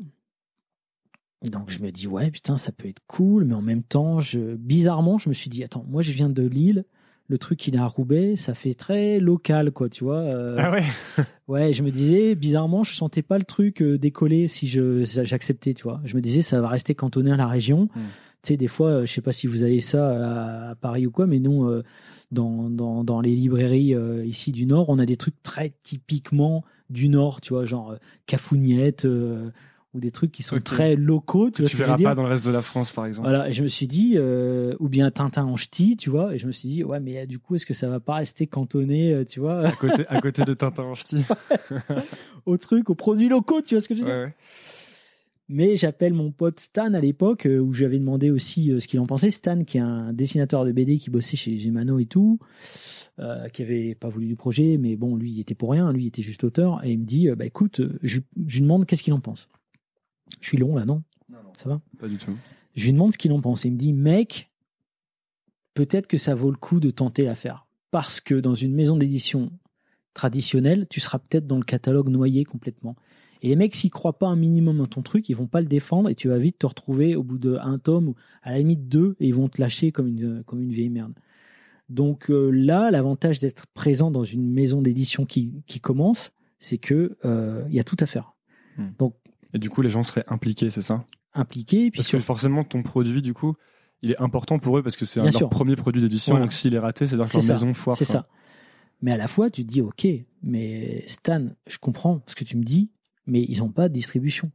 Donc je me dis ouais putain ça peut être cool, mais en même temps je bizarrement je me suis dit attends, moi je viens de Lille, le truc il est à Roubaix, ça fait très local quoi, tu vois. Euh, ah ouais. Ouais, je me disais bizarrement je sentais pas le truc euh, décoller si je j'acceptais, tu vois. Je me disais ça va rester cantonné à la région. Mm. Tu sais des fois euh, je sais pas si vous avez ça à, à Paris ou quoi, mais non euh, dans dans dans les librairies euh, ici du Nord, on a des trucs très typiquement du Nord, tu vois, genre euh, Cafougnette euh, ou des trucs qui sont okay. très locaux. Tu, tu vois ce verras que je veux pas dire dans le reste de la France, par exemple. Voilà, et je me suis dit, euh, ou bien Tintin en ch'ti, tu vois, et je me suis dit, ouais, mais du coup, est-ce que ça va pas rester cantonné, euh, tu vois à côté, à côté de Tintin en ch'ti au truc, aux produits locaux, tu vois ce que je veux dire ouais, ouais. Mais j'appelle mon pote Stan à l'époque, euh, où je lui avais demandé aussi euh, ce qu'il en pensait. Stan, qui est un dessinateur de B D qui bossait chez les Humano et tout. Euh, qui avait pas voulu du projet, mais bon, lui, il était pour rien, lui, il était juste auteur, et il me dit, euh, bah écoute, je, je lui demande qu'est-ce qu'il en pense. Je suis long là, non, non, non ça va? Pas du tout. Je lui demande ce qu'il en pense, et il me dit, mec, peut-être que ça vaut le coup de tenter l'affaire, parce que dans une maison d'édition traditionnelle, tu seras peut-être dans le catalogue noyé complètement. Et les mecs, s'ils croient pas un minimum dans ton truc, ils vont pas le défendre, et tu vas vite te retrouver au bout d'un tome, ou à la limite deux, et ils vont te lâcher comme une, comme une vieille merde. Donc euh, là, l'avantage d'être présent dans une maison d'édition qui, qui commence, c'est que euh, y a tout à faire. Mmh. Donc, et du coup, les gens seraient impliqués, c'est ça? Impliqués. Puis parce sur... que forcément, ton produit, du coup, il est important pour eux parce que c'est un, leur sûr. premier produit d'édition. Voilà. Donc s'il est raté, c'est-à-dire que leur ça. maison foire. C'est quoi. ça. Mais à la fois, tu te dis, ok, mais Stan, je comprends ce que tu me dis, mais ils n'ont pas de distribution.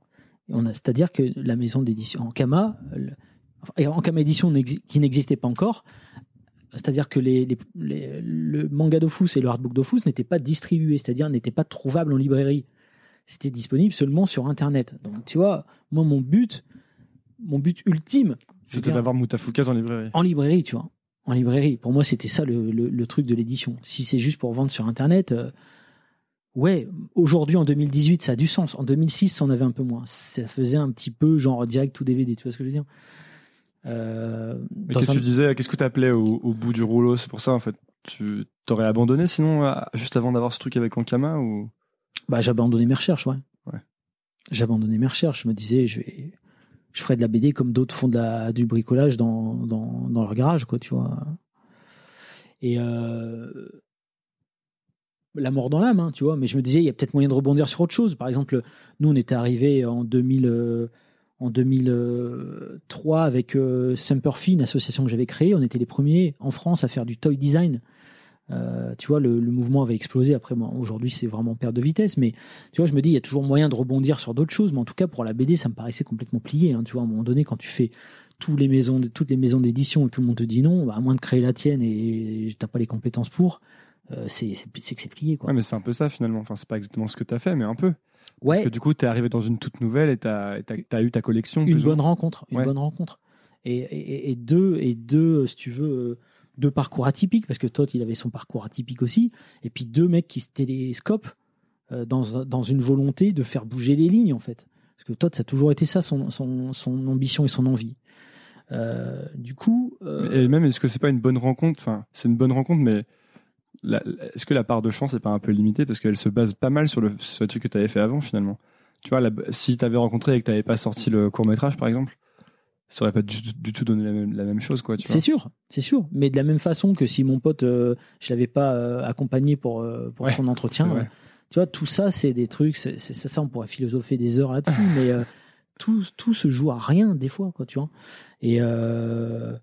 On a, c'est-à-dire que la maison d'édition Ankama, le, Ankama Édition n'exi, qui n'existait pas encore, c'est-à-dire que les, les, les, le manga Dofus et le hardbook Dofus n'étaient pas distribués, c'est-à-dire n'étaient pas trouvables en librairie. C'était disponible seulement sur Internet. Donc, tu vois, moi, mon but, mon but ultime, c'était d'avoir Mutafukaz en librairie. En librairie, tu vois. En librairie. Pour moi, c'était ça le, le, le truc de l'édition. Si c'est juste pour vendre sur Internet, euh, ouais, aujourd'hui, en deux mille dix-huit, ça a du sens. En deux mille six, ça en avait un peu moins. Ça faisait un petit peu genre direct ou D V D, tu vois ce que je veux dire? Euh, Mais qu'est-ce que un... tu disais, qu'est-ce que t'appelais au, au bout du rouleau? C'est pour ça, en fait. Tu t'aurais abandonné sinon, juste avant d'avoir ce truc avec Ankama ou? Bah, j'ai abandonné mes recherches, ouais. ouais. J'ai abandonné mes recherches. Je me disais, je vais, je ferai de la B D comme d'autres font de la, du bricolage dans, dans, dans leur garage, quoi, tu vois. Et, euh, la mort dans l'âme, hein, tu vois. Mais je me disais, il y a peut-être moyen de rebondir sur autre chose. Par exemple, nous, on était arrivés en deux mille, euh, en deux mille trois avec euh, Semperfi, une association que j'avais créée. On était les premiers en France à faire du toy design. Euh, tu vois, le, le mouvement avait explosé. Après, moi, aujourd'hui, c'est vraiment perte de vitesse. Mais tu vois, je me dis, il y a toujours moyen de rebondir sur d'autres choses. Mais en tout cas, pour la B D, ça me paraissait complètement plié. Hein, tu vois, à un moment donné, quand tu fais tous les maisons, toutes les maisons d'édition et tout le monde te dit non, bah, à moins de créer la tienne et, et t'as pas les compétences pour, euh, c'est, c'est, c'est que c'est plié, quoi. Ouais, mais c'est un peu ça finalement. Enfin, c'est pas exactement ce que t'as fait, mais un peu. Ouais. Parce que du coup, t'es arrivé dans une toute nouvelle et t'as, t'as, t'as eu ta collection. Une bonne rencontre. Une ouais. bonne rencontre. Et, et, et deux, et deux, si tu veux. Deux parcours atypiques, parce que Todd, il avait son parcours atypique aussi, et puis deux mecs qui se télescopent euh, dans, dans une volonté de faire bouger les lignes, en fait. Parce que Todd, ça a toujours été ça, son, son, son ambition et son envie. Euh, du coup... Euh... Et même, est-ce que c'est pas une bonne rencontre? Enfin, c'est une bonne rencontre, mais la, est-ce que la part de chance n'est pas un peu limitée? Parce qu'elle se base pas mal sur le, sur le truc que tu avais fait avant, finalement. Tu vois, la, si tu avais rencontré et que tu n'avais pas sorti le court-métrage, par exemple, ça aurait pas du, du tout donné la même, la même chose, quoi. Tu vois. C'est sûr, c'est sûr. Mais de la même façon que si mon pote, euh, je l'avais pas euh, accompagné pour euh, pour ouais, son entretien, euh, tu vois, tout ça, c'est des trucs. C'est, c'est ça, on pourrait philosopher des heures là-dessus, mais euh, tout tout se joue à rien des fois, quoi, tu vois. Et euh,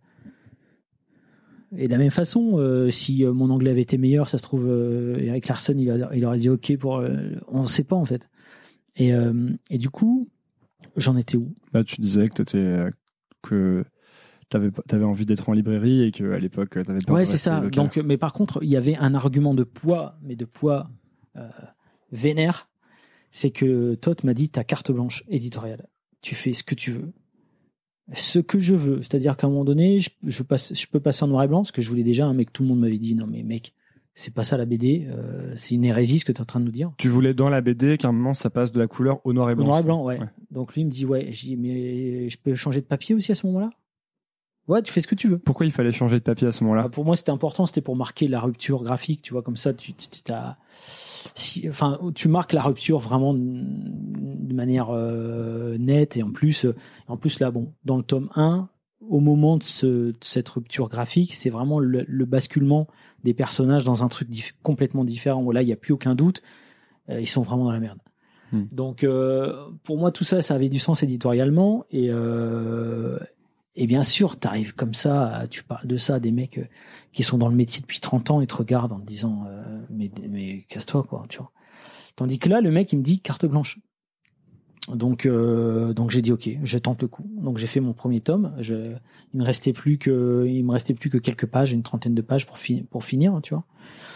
et de la même façon, euh, si mon anglais avait été meilleur, ça se trouve, euh, Eric Larson, il, a, il aurait dit OK pour. Euh, on ne sait pas en fait. Et euh, et du coup, j'en étais où? Bah, tu disais que t'étais euh... que t'avais t'avais envie d'être en librairie et que à l'époque t'avais peur. Ouais, c'est ça. Donc, mais par contre, il y avait un argument de poids, mais de poids euh, vénère, c'est que Todd m'a dit t'as carte blanche éditoriale. Tu fais ce que tu veux, ce que je veux. C'est-à-dire qu'à un moment donné, je, je passe, je peux passer en noir et blanc, parce que je voulais déjà un mec. Tout le monde m'avait dit non mais mec, c'est pas ça la B D, euh, c'est une hérésie ce que tu es en train de nous dire. Tu voulais dans la B D qu'à un moment ça passe de la couleur au noir et blanc. Au noir et blanc, ouais. ouais. Donc lui il me dit ouais, je dis mais je peux changer de papier aussi à ce moment-là? Ouais, tu fais ce que tu veux. Pourquoi il fallait changer de papier à ce moment-là? Bah, pour moi c'était important, c'était pour marquer la rupture graphique, tu vois, comme ça tu t'as si, enfin tu marques la rupture vraiment de manière euh, nette et en plus en plus là bon, dans le tome un, au moment de, ce, de cette rupture graphique, c'est vraiment le, le basculement des personnages dans un truc dif- complètement différent. Où là, il n'y a plus aucun doute. Euh, ils sont vraiment dans la merde. Hmm. Donc, euh, pour moi, tout ça, ça avait du sens éditorialement. Et, euh, et bien sûr, tu arrives comme ça, tu parles de ça à des mecs qui sont dans le métier depuis trente ans et te regardent en te disant euh, mais, mais casse-toi, quoi. Tu vois. Tandis que là, le mec, il me dit carte blanche. Donc, euh, donc j'ai dit ok, je tente le coup. Donc j'ai fait mon premier tome. Je, il me restait plus que, il me restait plus que quelques pages, une trentaine de pages pour fi- pour finir, tu vois.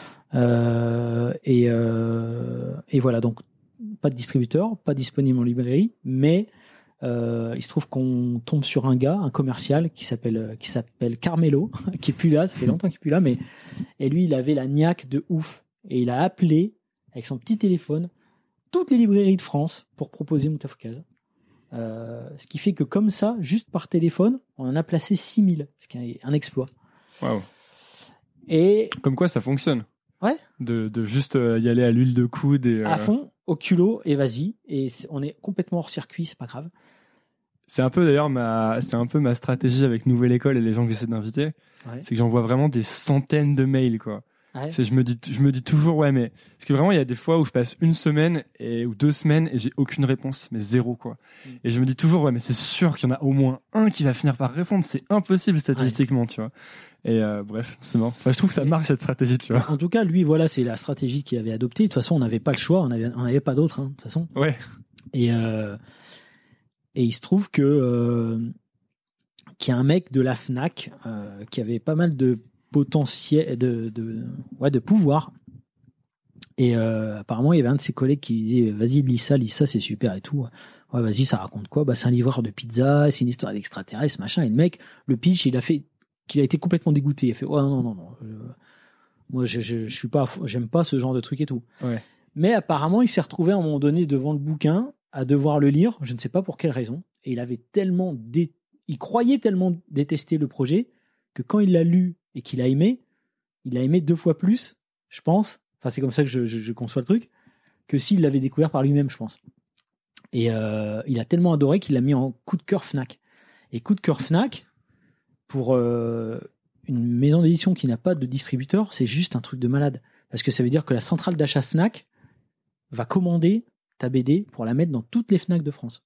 Euh, et euh, et voilà, donc pas de distributeur, pas disponible en librairie, mais euh, il se trouve qu'on tombe sur un gars, un commercial qui s'appelle qui s'appelle Carmelo, qui est plus là, ça fait longtemps qu'il est plus là, mais et lui il avait la niaque de ouf et il a appelé avec son petit téléphone toutes les librairies de France pour proposer Mutafukaz. Euh, ce qui fait que comme ça, juste par téléphone, on en a placé six mille, ce qui est un exploit. Waouh. Et comme quoi ça fonctionne. Ouais. De, de juste y aller à l'huile de coude et... Euh... À fond, au culot, et vas-y. Et on est complètement hors circuit, c'est pas grave. C'est un peu d'ailleurs ma, c'est un peu ma stratégie avec Nouvelle École et les gens que j'essaie d'inviter. Ouais. C'est que j'envoie vraiment des centaines de mails, quoi. Ouais. C'est, je me dis, je me dis toujours, ouais, mais, parce que vraiment, il y a des fois où je passe une semaine et, ou deux semaines et j'ai aucune réponse, mais zéro, quoi. Mm. Et je me dis toujours, ouais, mais c'est sûr qu'il y en a au moins un qui va finir par répondre. C'est impossible statistiquement, ouais. Tu vois. Et, euh, bref, c'est marrant. Enfin, je trouve que ça marche, cette stratégie, tu vois. En tout cas, lui, voilà, c'est la stratégie qu'il avait adoptée. De toute façon, on n'avait pas le choix. On avait, on n'avait pas d'autre, hein, de toute façon. Ouais. Et, euh, Et il se trouve que euh, qu'il y a un mec de la Fnac euh, qui avait pas mal de potentiel, de, de, ouais, de pouvoir. Et euh, apparemment, il y avait un de ses collègues qui disait « Vas-y, lis ça, lis ça, c'est super et tout. » Ouais, vas-y, ça raconte quoi ? Bah, c'est un livreur de pizza, c'est une histoire d'extraterrestres, machin. Et le mec, le pitch, il a fait qu'il a été complètement dégoûté. Il a fait « Ouais, non, non, non. Je, moi, je, je, je suis pas, j'aime pas ce genre de truc et tout. Ouais. » Mais apparemment, il s'est retrouvé à un moment donné devant le bouquin à devoir le lire. Je ne sais pas pour quelle raison. Et il avait tellement, dé... il croyait tellement détester le projet que quand il l'a lu et qu'il a aimé, il a aimé deux fois plus, je pense. Enfin, c'est comme ça que je, je, je conçois le truc, que s'il l'avait découvert par lui-même, je pense. Et euh, il a tellement adoré qu'il l'a mis en coup de cœur Fnac. Et coup de cœur Fnac, pour euh, une maison d'édition qui n'a pas de distributeur, c'est juste un truc de malade. Parce que ça veut dire que la centrale d'achat Fnac va commander ta B D pour la mettre dans toutes les Fnac de France.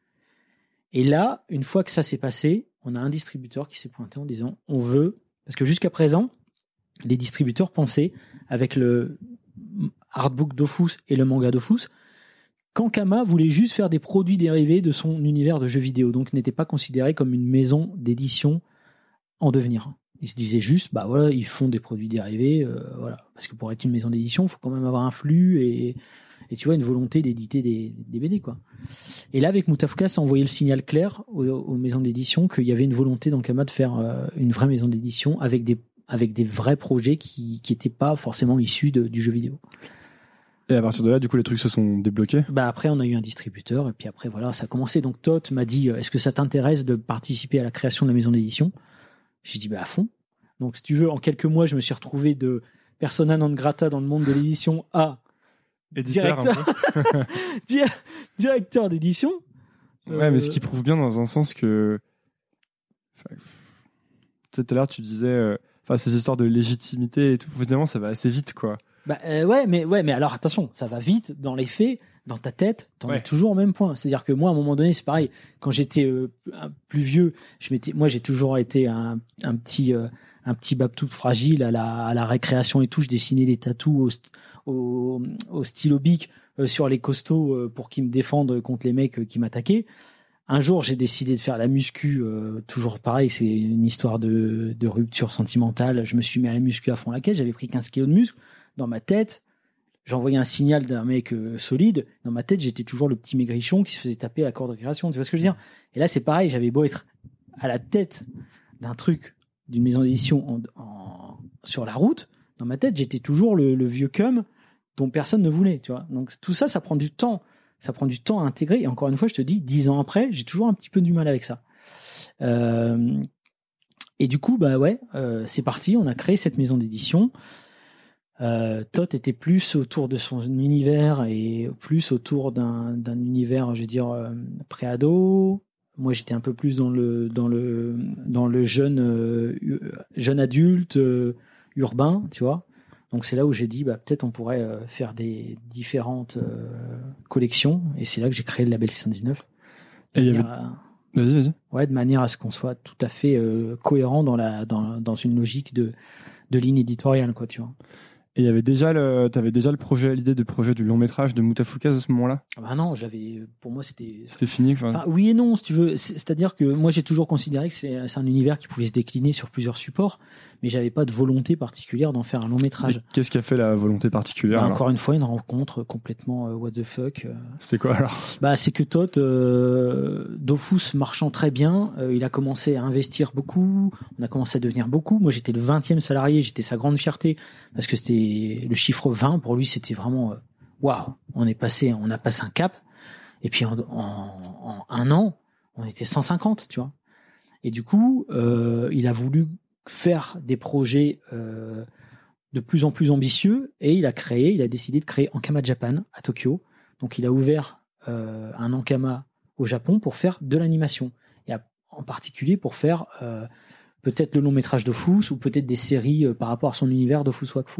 Et là, une fois que ça s'est passé, on a un distributeur qui s'est pointé en disant on veut, parce que jusqu'à présent, les distributeurs pensaient, avec le artbook Dofus et le manga Dofus, qu'Ankama voulait juste faire des produits dérivés de son univers de jeux vidéo, donc n'était pas considéré comme une maison d'édition en devenir. Ils se disaient juste, bah voilà, ils font des produits dérivés, euh, voilà. Parce que pour être une maison d'édition, il faut quand même avoir un flux et, et tu vois, une volonté d'éditer des, des B D, quoi. Et là, avec Mutafukaz, ça a envoyé le signal clair aux, aux maisons d'édition qu'il y avait une volonté d'Ankama de faire euh, une vraie maison d'édition avec des avec des vrais projets qui qui étaient pas forcément issus de, du jeu vidéo. Et à partir de là, du coup, les trucs se sont débloqués. Bah après, on a eu un distributeur et puis après, voilà, ça a commencé. Donc Tot m'a dit, est-ce que ça t'intéresse de participer à la création de la maison d'édition ? J'ai dit bah à fond. Donc si tu veux, en quelques mois, je me suis retrouvé de persona non grata dans le monde de l'édition à éditeur, directeur, directeur d'édition. Ouais, euh... mais ce qui prouve bien dans un sens que enfin, tout à l'heure tu disais, euh... enfin ces histoires de légitimité et tout, finalement ça va assez vite, quoi. Bah euh, ouais, mais ouais, mais alors attention, ça va vite dans les faits. Dans ta tête, t'en ouais. es toujours au même point. C'est-à-dire que moi, à un moment donné, c'est pareil. Quand j'étais euh, plus vieux, je m'étais, moi, j'ai toujours été un, un petit, euh, un petit babtou fragile à la, à la récréation et tout. Je dessinais des tatous au, au, au stylo bic euh, sur les costauds euh, pour qu'ils me défendent contre les mecs euh, qui m'attaquaient. Un jour, j'ai décidé de faire la muscu. Euh, toujours pareil, c'est une histoire de, de rupture sentimentale. Je me suis mis à la muscu à fond la caisse. J'avais pris quinze kilos de muscle dans ma tête. J'envoyais un signal d'un mec euh, solide. Dans ma tête, j'étais toujours le petit maigrichon qui se faisait taper à la cour de récréation. Tu vois ce que je veux dire ? Et là, c'est pareil. J'avais beau être à la tête d'un truc, d'une maison d'édition en, en, sur la route. Dans ma tête, j'étais toujours le, le vieux cum dont personne ne voulait. Tu vois ? Donc tout ça, ça prend du temps. Ça prend du temps à intégrer. Et encore une fois, je te dis, dix ans après, j'ai toujours un petit peu du mal avec ça. Euh, et du coup, bah ouais, euh, c'est parti. On a créé cette maison d'édition. Euh, Tot était plus autour de son univers et plus autour d'un, d'un univers, je veux dire, euh, pré-ado. Moi, j'étais un peu plus dans le dans le dans le jeune euh, jeune adulte euh, urbain, tu vois. Donc c'est là où j'ai dit, bah peut-être on pourrait euh, faire des différentes euh, collections. Et c'est là que j'ai créé le label six cent dix-neuf. Et il y avait... à... Vas-y, vas-y. Ouais, de manière à ce qu'on soit tout à fait euh, cohérent dans la dans dans une logique de de ligne éditoriale, quoi, tu vois. Et il y avait déjà le, t'avais déjà le projet, l'idée du projet du long métrage de Mutafukaz à ce moment-là ? Ah non, j'avais, pour moi c'était. C'était fini. Enfin... Enfin, oui et non, si tu veux. C'est, c'est-à-dire que moi j'ai toujours considéré que c'est, c'est un univers qui pouvait se décliner sur plusieurs supports, mais j'avais pas de volonté particulière d'en faire un long métrage. Mais qu'est-ce qui a fait la volonté particulière ? Bah, encore une fois, une rencontre complètement euh, what the fuck. Euh... C'était quoi alors ? Bah c'est que Tot, euh, Dofus marchant très bien, euh, il a commencé à investir beaucoup, on a commencé à devenir beaucoup. Moi j'étais le vingtième salarié, j'étais sa grande fierté parce que c'était le chiffre vingt pour lui, c'était vraiment waouh. Wow, on est passé, on a passé un cap. Et puis en, en, en un an, on était cent cinquante, tu vois. Et du coup, euh, il a voulu faire des projets euh, de plus en plus ambitieux et il a créé, il a décidé de créer Ankama Japan à Tokyo. Donc il a ouvert euh, un Ankama au Japon pour faire de l'animation et à, en particulier pour faire euh, peut-être le long métrage Dofus ou peut-être des séries euh, par rapport à son univers Dofus Wakfu.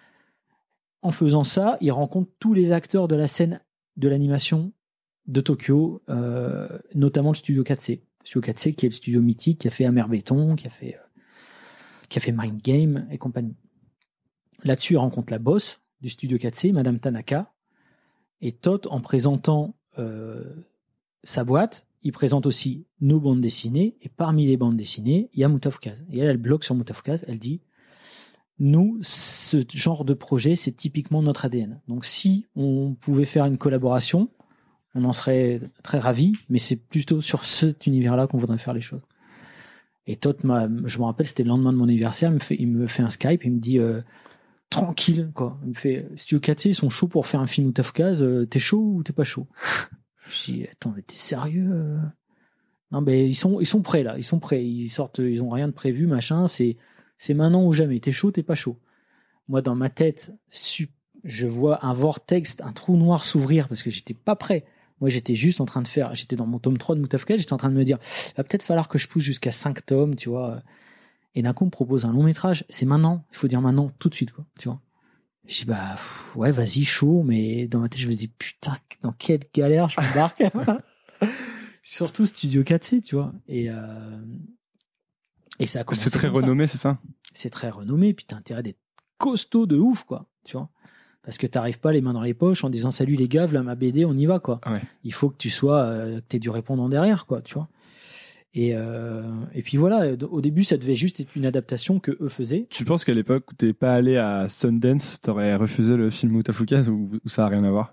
En faisant ça, il rencontre tous les acteurs de la scène de l'animation de Tokyo, euh, notamment le studio quatre C. Le studio quatre C qui est le studio mythique, qui a fait Amer Béton, qui a fait, euh, qui a fait Mind Game et compagnie. Là-dessus, il rencontre la boss du studio quatre C, Madame Tanaka, et Tot, en présentant euh, sa boîte, il présente aussi nos bandes dessinées, et parmi les bandes dessinées, il y a Moutafoukaz. Et elle, elle bloque sur Moutafoukaz, elle dit, nous, ce genre de projet, c'est typiquement notre A D N. Donc si on pouvait faire une collaboration, on en serait très ravis, mais c'est plutôt sur cet univers-là qu'on voudrait faire les choses. Et Todd, m'a, je me rappelle, c'était le lendemain de mon anniversaire, il me fait, il me fait un Skype, il me dit euh, tranquille, quoi. Il me fait, Studio quatre C, ils sont chauds pour faire un film Moutafoukaz, euh, t'es chaud ou t'es pas chaud? Je dis, attends, mais t'es sérieux? euh Non, mais ils sont, ils sont prêts là, ils sont prêts, ils sortent, ils ont rien de prévu, machin, c'est, c'est maintenant ou jamais. T'es chaud, t'es pas chaud. Moi, dans ma tête, je vois un vortex, un trou noir s'ouvrir parce que j'étais pas prêt. Moi, j'étais juste en train de faire, j'étais dans mon tome trois de Moutafoukaz, j'étais en train de me dire, il va peut-être falloir que je pousse jusqu'à cinq tomes, tu vois. Et d'un coup, on me propose un long métrage. C'est maintenant. Il faut dire maintenant, tout de suite, quoi, tu vois. Je dis, bah, pff, ouais, vas-y, chaud, mais dans ma tête, je me dis, putain, dans quelle galère je m'embarque. Surtout Studio quatre C, tu vois. Et, euh, et ça a commencé. C'est très renommé, ça. c'est ça? C'est très renommé, puis t'as intérêt d'être costaud de ouf, quoi, tu vois. Parce que t'arrives pas les mains dans les poches en disant salut les gars, là ma B D, on y va, quoi. Ouais. Il faut que tu sois, euh, que t'aies du répondant derrière, quoi, tu vois. Et, euh, et puis voilà, au début ça devait juste être une adaptation que eux faisaient. Tu penses qu'à l'époque où t'es pas allé à Sundance, t'aurais refusé le film Moutafoukaz ou, ou ça a rien à voir?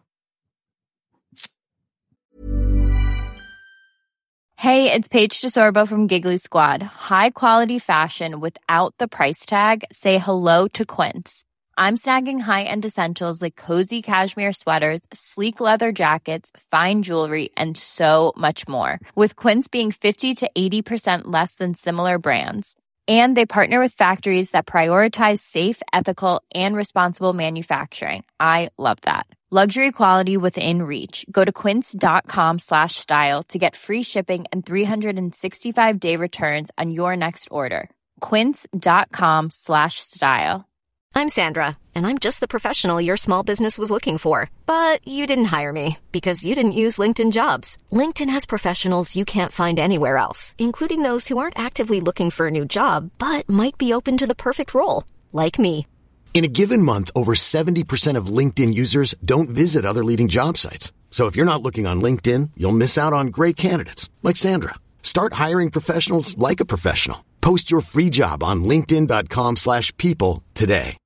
Hey, it's Paige DeSorbo from Giggly Squad. High quality fashion without the price tag. Say hello to Quince. I'm snagging high-end essentials like cozy cashmere sweaters, sleek leather jackets, fine jewelry, and so much more. With Quince being fifty to eighty percent less than similar brands. And they partner with factories that prioritize safe, ethical, and responsible manufacturing. I love that. Luxury quality within reach. Go to quince.com slash style to get free shipping and three sixty-five day returns on your next order. Quince.com slash style. I'm Sandra, and I'm just the professional your small business was looking for. But you didn't hire me because you didn't use LinkedIn Jobs. LinkedIn has professionals you can't find anywhere else, including those who aren't actively looking for a new job, but might be open to the perfect role, like me. In a given month, over seventy percent of LinkedIn users don't visit other leading job sites. So if you're not looking on LinkedIn, you'll miss out on great candidates, like Sandra. Start hiring professionals like a professional. Post your free job on linkedin.com slash people today.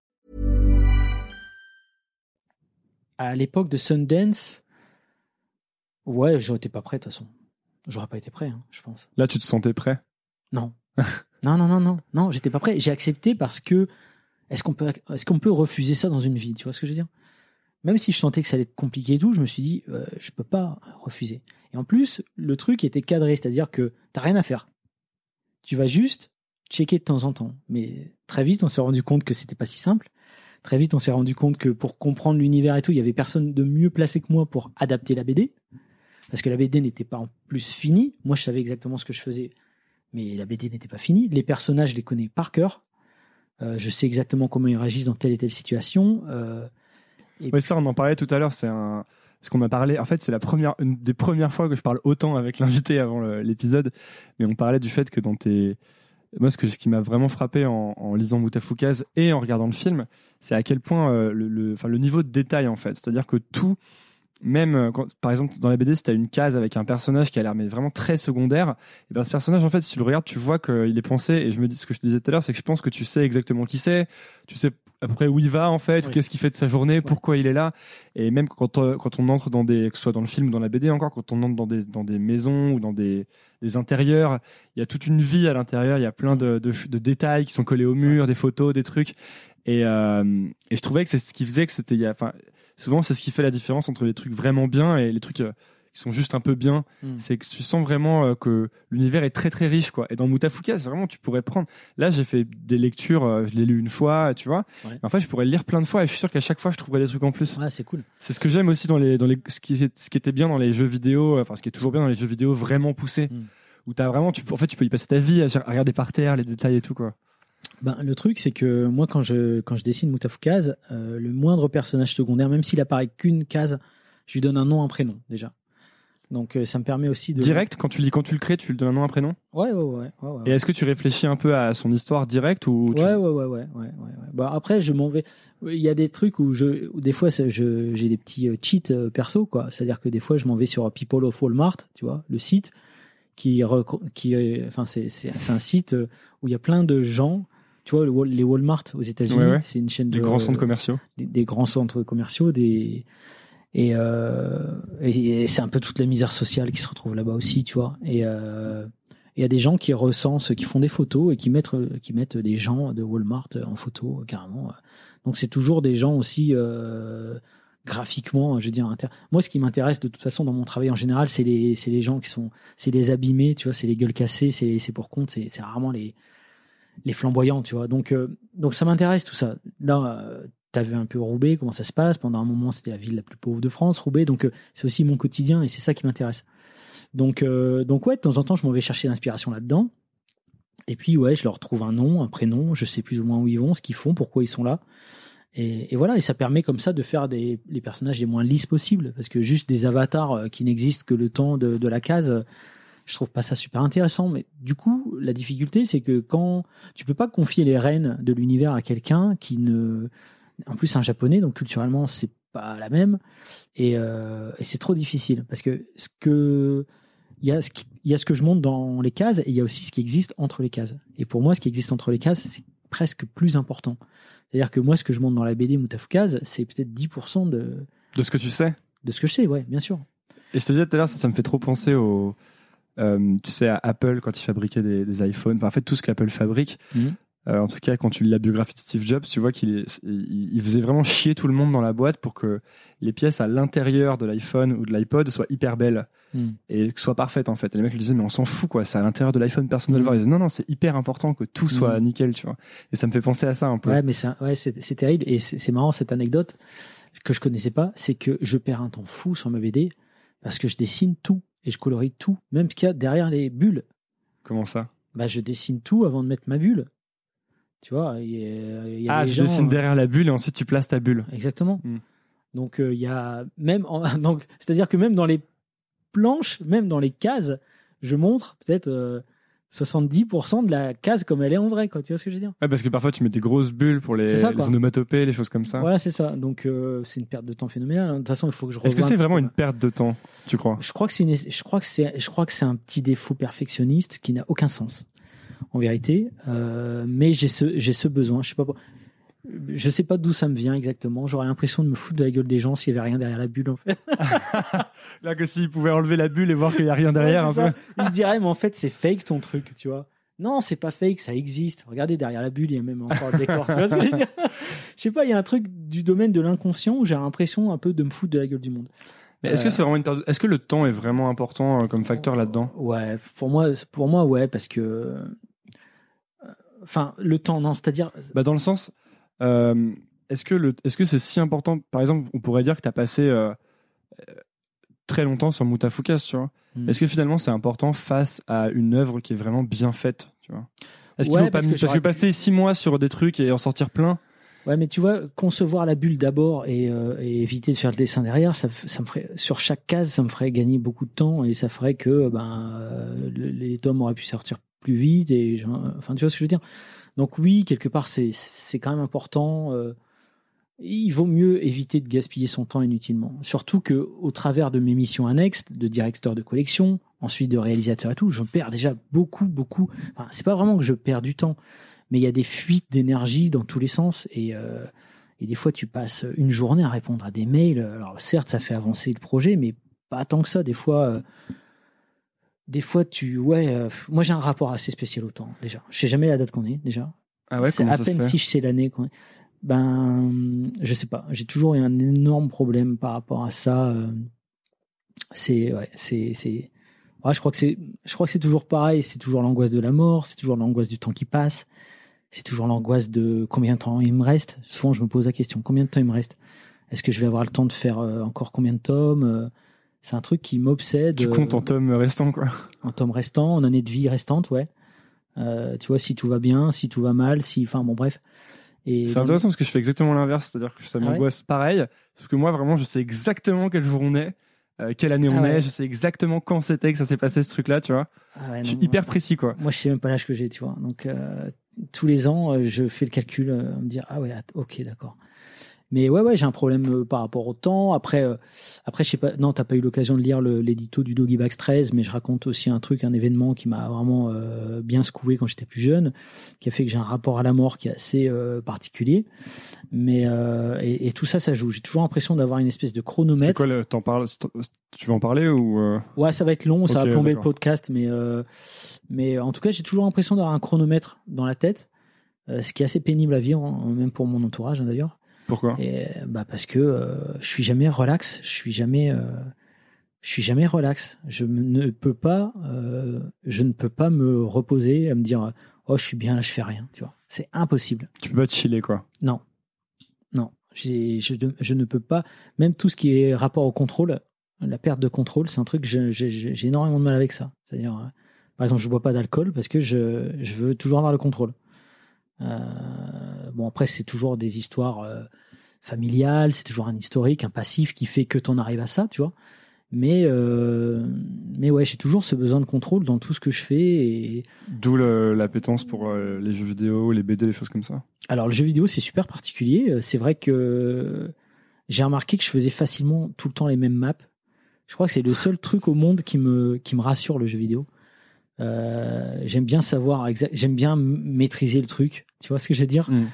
À l'époque de Sundance, ouais, j'aurais été pas prêt de toute façon. J'aurais pas été prêt, hein, je pense. Là, tu te sentais prêt? Non. non, non, non, non, non, j'étais pas prêt. J'ai accepté parce que est-ce qu'on peut, est-ce qu'on peut refuser ça dans une vie? Tu vois ce que je veux dire? Même si je sentais que ça allait être compliqué et tout, je me suis dit, euh, je peux pas refuser. Et en plus, le truc était cadré, c'est-à-dire que t'as rien à faire. Tu vas juste checker de temps en temps. Mais très vite, on s'est rendu compte que c'était pas si simple. Très vite, on s'est rendu compte que pour comprendre l'univers et tout, il y avait personne de mieux placé que moi pour adapter la B D. Parce que la B D n'était pas en plus finie. Moi, je savais exactement ce que je faisais, mais la B D n'était pas finie. Les personnages, je les connais par cœur. Euh, je sais exactement comment ils réagissent dans telle et telle situation. Euh, et ouais, ça, on en parlait tout à l'heure. C'est un... Parce qu'on a parlé, en fait, c'est la première, une des premières fois que je parle autant avec l'invité avant le, l'épisode. Mais on parlait du fait que dans tes... Moi, ce, que, ce qui m'a vraiment frappé en, en lisant Moutafoukaz et en regardant le film, c'est à quel point euh, le, le, enfin, le niveau de détail, en fait. C'est-à-dire que tout, même quand, par exemple, dans la B D, si tu as une case avec un personnage qui a l'air mais vraiment très secondaire, et ben, ce personnage, en fait, si tu le regardes, tu vois qu'il est pensé. Et je me dis, ce que je te disais tout à l'heure, c'est que je pense que tu sais exactement qui c'est, tu sais à peu près où il va, en fait, oui. Qu'est-ce qu'il fait de sa journée, oui. Pourquoi il est là. Et même quand, euh, quand on entre dans des, que ce soit dans le film ou dans la B D encore, quand on entre dans des, dans des maisons ou dans des, des intérieurs, il y a toute une vie à l'intérieur, il y a plein de, de, de détails qui sont collés au mur, des photos, des trucs. Et, euh, et je trouvais que c'est ce qui faisait que c'était, enfin, souvent c'est ce qui fait la différence entre les trucs vraiment bien et les trucs euh, qui sont juste un peu bien. Mm. C'est que tu sens vraiment euh, que l'univers est très très riche, quoi. Et dans Moutafoukaz, c'est vraiment, tu pourrais prendre. Là, j'ai fait des lectures, euh, je l'ai lu une fois, tu vois. Ouais. En fait, je pourrais le lire plein de fois et je suis sûr qu'à chaque fois, je trouverais des trucs en plus. Ouais, c'est cool. C'est ce que j'aime aussi dans les, dans les, ce qui, ce qui était bien dans les jeux vidéo, enfin, ce qui est toujours bien dans les jeux vidéo vraiment poussés, mm. où t'as vraiment, tu, en fait, tu peux y passer ta vie à regarder par terre les détails et tout, quoi. Ben, le truc, c'est que moi, quand je, quand je dessine Moutafoukaz, euh, le moindre personnage secondaire, même s'il apparaît qu'une case, je lui donne un nom, un prénom, déjà. Donc, euh, ça me permet aussi de... Direct, quand tu, lis, quand tu le crées, tu lui donnes un nom, un prénom ? Ouais, ouais, ouais. ouais, ouais Et est-ce que tu réfléchis un peu à son histoire directe ou tu... ouais, ouais, ouais, ouais, ouais, ouais, ouais. Bon, après, je m'en vais... Il y a des trucs où, je, où des fois, je, j'ai des petits cheats perso, quoi. C'est-à-dire que des fois, je m'en vais sur People of Walmart, tu vois, le site. qui, qui, enfin, c'est, c'est, c'est un site où il y a plein de gens. Tu vois, les Walmart aux États-Unis, ouais, ouais. c'est une chaîne des de grands centres commerciaux, des, des grands centres commerciaux, des et, euh, et, et c'est un peu toute la misère sociale qui se retrouve là-bas aussi, tu vois. Et euh, il y a des gens qui recensent, qui font des photos et qui mettent qui mettent des gens de Walmart en photo carrément. Donc c'est toujours des gens aussi. Euh, graphiquement, je veux dire, inter... moi, ce qui m'intéresse de toute façon dans mon travail en général, c'est les, c'est les gens qui sont, c'est les abîmés, tu vois, c'est les gueules cassées, c'est, c'est pour compte, c'est, c'est rarement les, les flamboyants, tu vois. Donc, euh, donc ça m'intéresse tout ça. Là, euh, t'as vu un peu Roubaix, comment ça se passe. Pendant un moment, c'était la ville la plus pauvre de France, Roubaix. Donc, euh, c'est aussi mon quotidien et c'est ça qui m'intéresse. Donc, euh, donc ouais, de temps en temps, je m'en vais chercher l'inspiration là-dedans. Et puis, ouais, je leur trouve un nom, un prénom, je sais plus ou moins où ils vont, ce qu'ils font, pourquoi ils sont là. Et, et voilà, et ça permet comme ça de faire des, les personnages les moins lisses possibles, parce que juste des avatars qui n'existent que le temps de, de la case, je trouve pas ça super intéressant. Mais du coup, la difficulté, c'est que quand tu peux pas confier les rênes de l'univers à quelqu'un qui ne, en plus c'est un japonais, donc culturellement c'est pas la même, et, euh, et c'est trop difficile, parce que ce que il y a ce qui, il y a ce que je montre dans les cases, et il y a aussi ce qui existe entre les cases. Et pour moi, ce qui existe entre les cases, c'est presque plus important. C'est-à-dire que moi, ce que je montre dans la B D Moutafoukaz, c'est peut-être dix pour cent de... De ce que tu sais. De ce que je sais, ouais, bien sûr. Et je te disais tout à l'heure, ça, ça me fait trop penser au... Euh, tu sais, à Apple, quand ils fabriquaient des, des iPhones, enfin, en fait, tout ce qu'Apple fabrique, mmh. euh, en tout cas, quand tu lis la biographie de Steve Jobs, tu vois qu'il est, il, il faisait vraiment chier tout le monde dans la boîte pour que les pièces à l'intérieur de l'iPhone ou de l'iPod soient hyper belles. Mmh. Et que soient parfaites, en fait. Et les mecs lui disaient, mais on s'en fout, quoi. C'est à l'intérieur de l'iPhone, personne ne mmh. le voit. Ils disaient, non, non, c'est hyper important que tout soit mmh. nickel, tu vois. Et ça me fait penser à ça un peu. Ouais, mais c'est, ouais, c'est, c'est terrible. Et c'est, c'est marrant, cette anecdote que je connaissais pas, c'est que je perds un temps fou sur ma B D parce que je dessine tout et je colorie tout, même ce qu'il y a derrière les bulles. Comment ça? Bah, je dessine tout avant de mettre ma bulle. Tu vois, il y a, il y a ah, des tu gens, dessines euh... derrière la bulle et ensuite tu places ta bulle. Exactement. Mmh. Donc, il euh, y a même, en... donc, c'est-à-dire que même dans les planches, même dans les cases, je montre peut-être euh, soixante-dix pour cent de la case comme elle est en vrai, quoi. Tu vois ce que je veux dire? Ouais, parce que parfois tu mets des grosses bulles pour les, ça, les onomatopées, les choses comme ça. Voilà, c'est ça. Donc euh, c'est une perte de temps phénoménale. De toute façon, il faut que je revoie. Est-ce que c'est vraiment peu. une perte de temps, tu crois? Je crois que c'est une... je crois que c'est je crois que c'est un petit défaut perfectionniste qui n'a aucun sens en vérité. Euh, mais j'ai ce j'ai ce besoin. Je sais pas. Je sais pas d'où ça me vient exactement. J'aurais l'impression de me foutre de la gueule des gens s'il y avait rien derrière la bulle, en fait. Là, que s'ils pouvaient enlever la bulle et voir qu'il y a rien derrière, ouais, un peu. Ils se diraient, mais en fait, c'est fake ton truc, tu vois. Non, c'est pas fake, ça existe. Regardez, derrière la bulle, il y a même encore le décor. Tu vois ce que je veux dire? Je sais pas, il y a un truc du domaine de l'inconscient où j'ai l'impression un peu de me foutre de la gueule du monde. Mais est-ce euh... que c'est vraiment une perte... Est-ce que le temps est vraiment important comme facteur là-dedans? Ouais, pour moi, pour moi, ouais, parce que, enfin, le temps, non, c'est-à-dire. Bah, dans le sens. Euh, est-ce que le, est-ce que c'est si important? Par exemple, on pourrait dire que tu as passé euh, très longtemps sur Moutafoukaz, tu vois. Mm. Est-ce que finalement c'est important face à une œuvre qui est vraiment bien faite, tu vois? Est-ce ouais, qu'il faut parce pas que, parce que passer six mois sur des trucs et en sortir plein? Ouais, mais tu vois, concevoir la bulle d'abord et, euh, et éviter de faire le dessin derrière, ça, ça me ferait sur chaque case, ça me ferait gagner beaucoup de temps et ça ferait que ben euh, les tomes auraient pu sortir plus vite et enfin tu vois ce que je veux dire. Donc oui, quelque part, c'est, c'est quand même important. Euh, il vaut mieux éviter de gaspiller son temps inutilement. Surtout qu'au travers de mes missions annexes, de directeur de collection, ensuite de réalisateur et tout, je perds déjà beaucoup, beaucoup. Enfin, c'est pas vraiment que je perds du temps, mais il y a des fuites d'énergie dans tous les sens. Et, euh, et des fois, tu passes une journée à répondre à des mails. Alors certes, ça fait avancer le projet, mais pas tant que ça. Des fois... Euh, Des fois, tu, ouais, euh, moi j'ai un rapport assez spécial au temps, déjà. Je sais jamais la date qu'on est, déjà. Ah ouais, c'est à peine si je sais l'année qu'on est. Ben, je sais pas. J'ai toujours eu un énorme problème par rapport à ça. Euh, c'est, ouais, c'est, c'est, ouais, je crois que c'est, je crois que c'est toujours pareil. C'est toujours l'angoisse de la mort. C'est toujours l'angoisse du temps qui passe. C'est toujours l'angoisse de combien de temps il me reste. Souvent, je me pose la question, combien de temps il me reste? Est-ce que je vais avoir le temps de faire euh, encore combien de tomes? euh, C'est un truc qui m'obsède. Tu comptes en tomes restants, quoi. En tomes restants, en années de vie restantes, ouais. Euh, tu vois, si tout va bien, si tout va mal, si, enfin bon, bref. Et c'est donc... intéressant parce que je fais exactement l'inverse, c'est-à-dire que ça m'angoisse ah ouais pareil, parce que moi, vraiment, je sais exactement quel jour on est, euh, quelle année on ah ouais. est, je sais exactement quand c'était que ça s'est passé ce truc-là, tu vois. Ah ouais, je suis non, hyper moi, précis, quoi. Moi, je sais même pas l'âge que j'ai, tu vois. Donc, euh, tous les ans, euh, je fais le calcul, euh, me dire, ah ouais, ok, d'accord. Mais ouais, ouais, j'ai un problème euh, par rapport au temps. Après, euh, après, je sais pas. Non, t'as pas eu l'occasion de lire le, l'édito du Doggy Bags treize, mais je raconte aussi un truc, un événement qui m'a vraiment euh, bien secoué quand j'étais plus jeune, qui a fait que j'ai un rapport à la mort qui est assez euh, particulier. Mais euh, et, et tout ça, ça joue. J'ai toujours l'impression d'avoir une espèce de chronomètre. C'est quoi le, t'en parles, tu veux en parler ou euh... Ouais, ça va être long, ça okay, va plomber d'accord. le podcast, mais euh, mais en tout cas, j'ai toujours l'impression d'avoir un chronomètre dans la tête, euh, ce qui est assez pénible à vivre, hein, même pour mon entourage hein, d'ailleurs. Pourquoi ? Et, bah parce que euh, je suis jamais relax, je suis jamais, euh, je suis jamais relax. Je ne peux pas, euh, je ne peux pas me reposer à me dire oh je suis bien là, je fais rien, tu vois. C'est impossible. Tu peux pas te chiller quoi ? Non, non. J'ai, je, je ne peux pas. Même tout ce qui est rapport au contrôle, la perte de contrôle, c'est un truc. Je, j'ai, j'ai énormément de mal avec ça. C'est-à-dire, euh, par exemple, je bois pas d'alcool parce que je, je veux toujours avoir le contrôle. Euh, bon après c'est toujours des histoires euh, familiales, c'est toujours un historique, un passif qui fait que t'en arrives à ça, tu vois. Mais euh, mais ouais, j'ai toujours ce besoin de contrôle dans tout ce que je fais. Et... D'où le, l'appétence pour euh, les jeux vidéo, les B D, les choses comme ça. Alors le jeu vidéo c'est super particulier. C'est vrai que j'ai remarqué que je faisais facilement tout le temps les mêmes maps. Je crois que c'est le seul truc au monde qui me qui me rassure, le jeu vidéo. Euh, j'aime bien savoir exa- j'aime bien maîtriser le truc, tu vois ce que je veux dire. Mmh.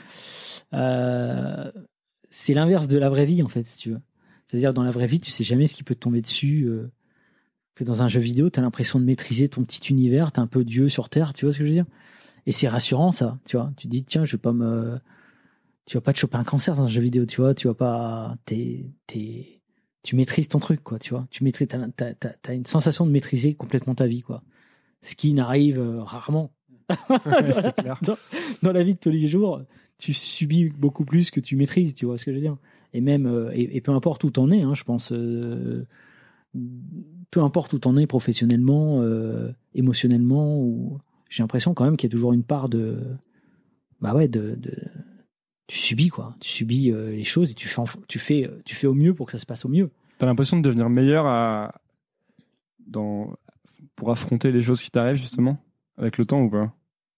Euh, c'est l'inverse de la vraie vie en fait, si tu veux. C'est-à-dire dans la vraie vie tu sais jamais ce qui peut te tomber dessus, euh, que dans un jeu vidéo t'as l'impression de maîtriser ton petit univers, t'es un peu Dieu sur terre, tu vois ce que je veux dire. Et c'est rassurant ça, tu vois. Tu te dis tiens je vais pas me, tu vas pas te choper un cancer dans un jeu vidéo, tu vois, tu vas pas, t'es, t'es, tu maîtrises ton truc quoi, tu vois. Tu maîtrises, t'as, t'as, t'as, t'as une sensation de maîtriser complètement ta vie quoi. Ce qui n'arrive euh, rarement. C'est clair. Dans, dans la vie de tous les jours, tu subis beaucoup plus que tu maîtrises, tu vois ce que je veux dire. Et même, euh, et, et peu importe où t'en es, hein, je pense, euh, peu importe où t'en es professionnellement, euh, émotionnellement, ou j'ai l'impression quand même qu'il y a toujours une part de, bah ouais, de, de tu subis quoi, tu subis euh, les choses et tu fais, tu fais, tu fais au mieux pour que ça se passe au mieux. T'as l'impression de devenir meilleur à, dans pour affronter les choses qui t'arrivent justement avec le temps ou pas ?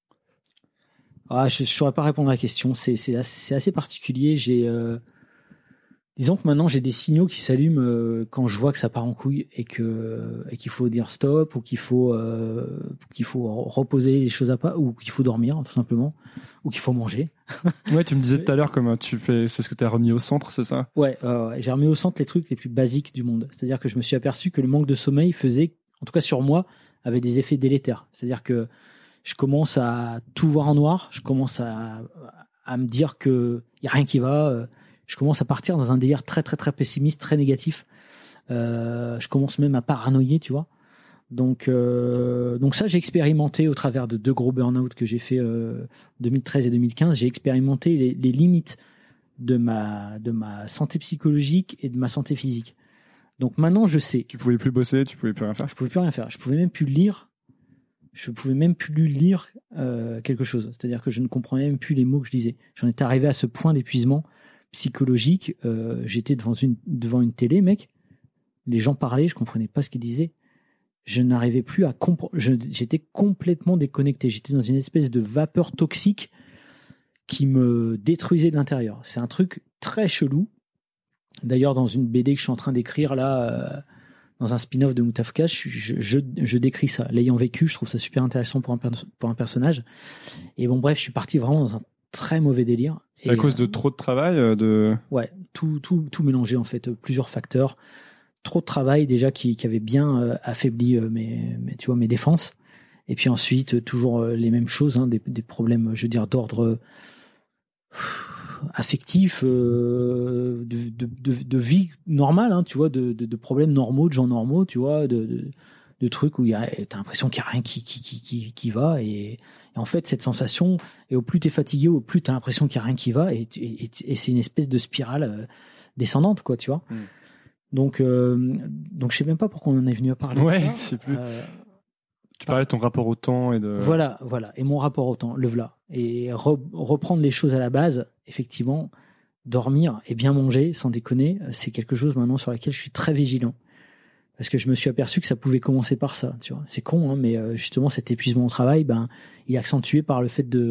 Ah, je ne saurais pas répondre à la question. C'est, c'est, assez, c'est assez particulier. J'ai, euh, disons que maintenant j'ai des signaux qui s'allument euh, quand je vois que ça part en couille et que et qu'il faut dire stop ou qu'il faut euh, qu'il faut reposer les choses à pas ou qu'il faut dormir tout simplement ou qu'il faut manger. Ouais, tu me disais tout à l'heure comment tu fais, c'est ce que tu as remis au centre, c'est ça ? Ouais, euh, j'ai remis au centre les trucs les plus basiques du monde. C'est-à-dire que je me suis aperçu que le manque de sommeil faisait, en tout cas sur moi, avait des effets délétères. C'est-à-dire que je commence à tout voir en noir, je commence à, à me dire qu'il n'y a rien qui va, je commence à partir dans un délire très très très pessimiste, très négatif. Euh, je commence même à paranoïer, tu vois. Donc, euh, donc ça, j'ai expérimenté au travers de deux gros burn-out que j'ai fait euh, deux mille treize et deux mille quinze. J'ai expérimenté les, les limites de ma, de ma santé psychologique et de ma santé physique. Donc maintenant, je sais. Tu pouvais plus bosser, tu pouvais plus rien faire. Je pouvais plus rien faire. Je pouvais même plus lire. Je pouvais même plus lire euh, quelque chose. C'est-à-dire que je ne comprenais même plus les mots que je disais. J'en étais arrivé à ce point d'épuisement psychologique. Euh, j'étais devant une devant une télé, mec. Les gens parlaient, je comprenais pas ce qu'ils disaient. Je n'arrivais plus à comprendre. J'étais complètement déconnecté. J'étais dans une espèce de vapeur toxique qui me détruisait de l'intérieur. C'est un truc très chelou. D'ailleurs, dans une B D que je suis en train d'écrire là, euh, dans un spin-off de Moutafka, je, je, je, je décris ça. L'ayant vécu, je trouve ça super intéressant pour un, pour un personnage. Et bon, bref, je suis parti vraiment dans un très mauvais délire. C'est à cause de trop de travail de... Ouais, tout, tout, tout mélangé en fait, plusieurs facteurs. Trop de travail déjà qui, qui avait bien euh, affaibli euh, mes, mes, tu vois, mes défenses. Et puis ensuite, euh, toujours euh, les mêmes choses, hein, des, des problèmes, je veux dire, d'ordre euh, affectif, euh, de, de, de, de vie normale, hein, tu vois, de, de, de problèmes normaux, de gens normaux, tu vois, de, de, de trucs où il y a, t'as l'impression qu'il n'y a rien qui, qui, qui, qui, qui va. Et, et en fait, cette sensation, et au plus t'es fatigué, au plus t'as l'impression qu'il n'y a rien qui va. Et, et, et, et c'est une espèce de spirale euh, descendante, quoi, tu vois. Mm. Donc, euh, donc je sais même pas pourquoi on en est venu à parler. Ouais, de ça. je sais plus. Euh, tu parlais de ton rapport au temps et de. Voilà, voilà. Et mon rapport au temps, le voilà. Et re, reprendre les choses à la base, effectivement, dormir et bien manger, sans déconner, c'est quelque chose maintenant sur laquelle je suis très vigilant. Parce que je me suis aperçu que ça pouvait commencer par ça, tu vois. C'est con, hein, mais justement, cet épuisement au travail, ben, il est accentué par le fait de,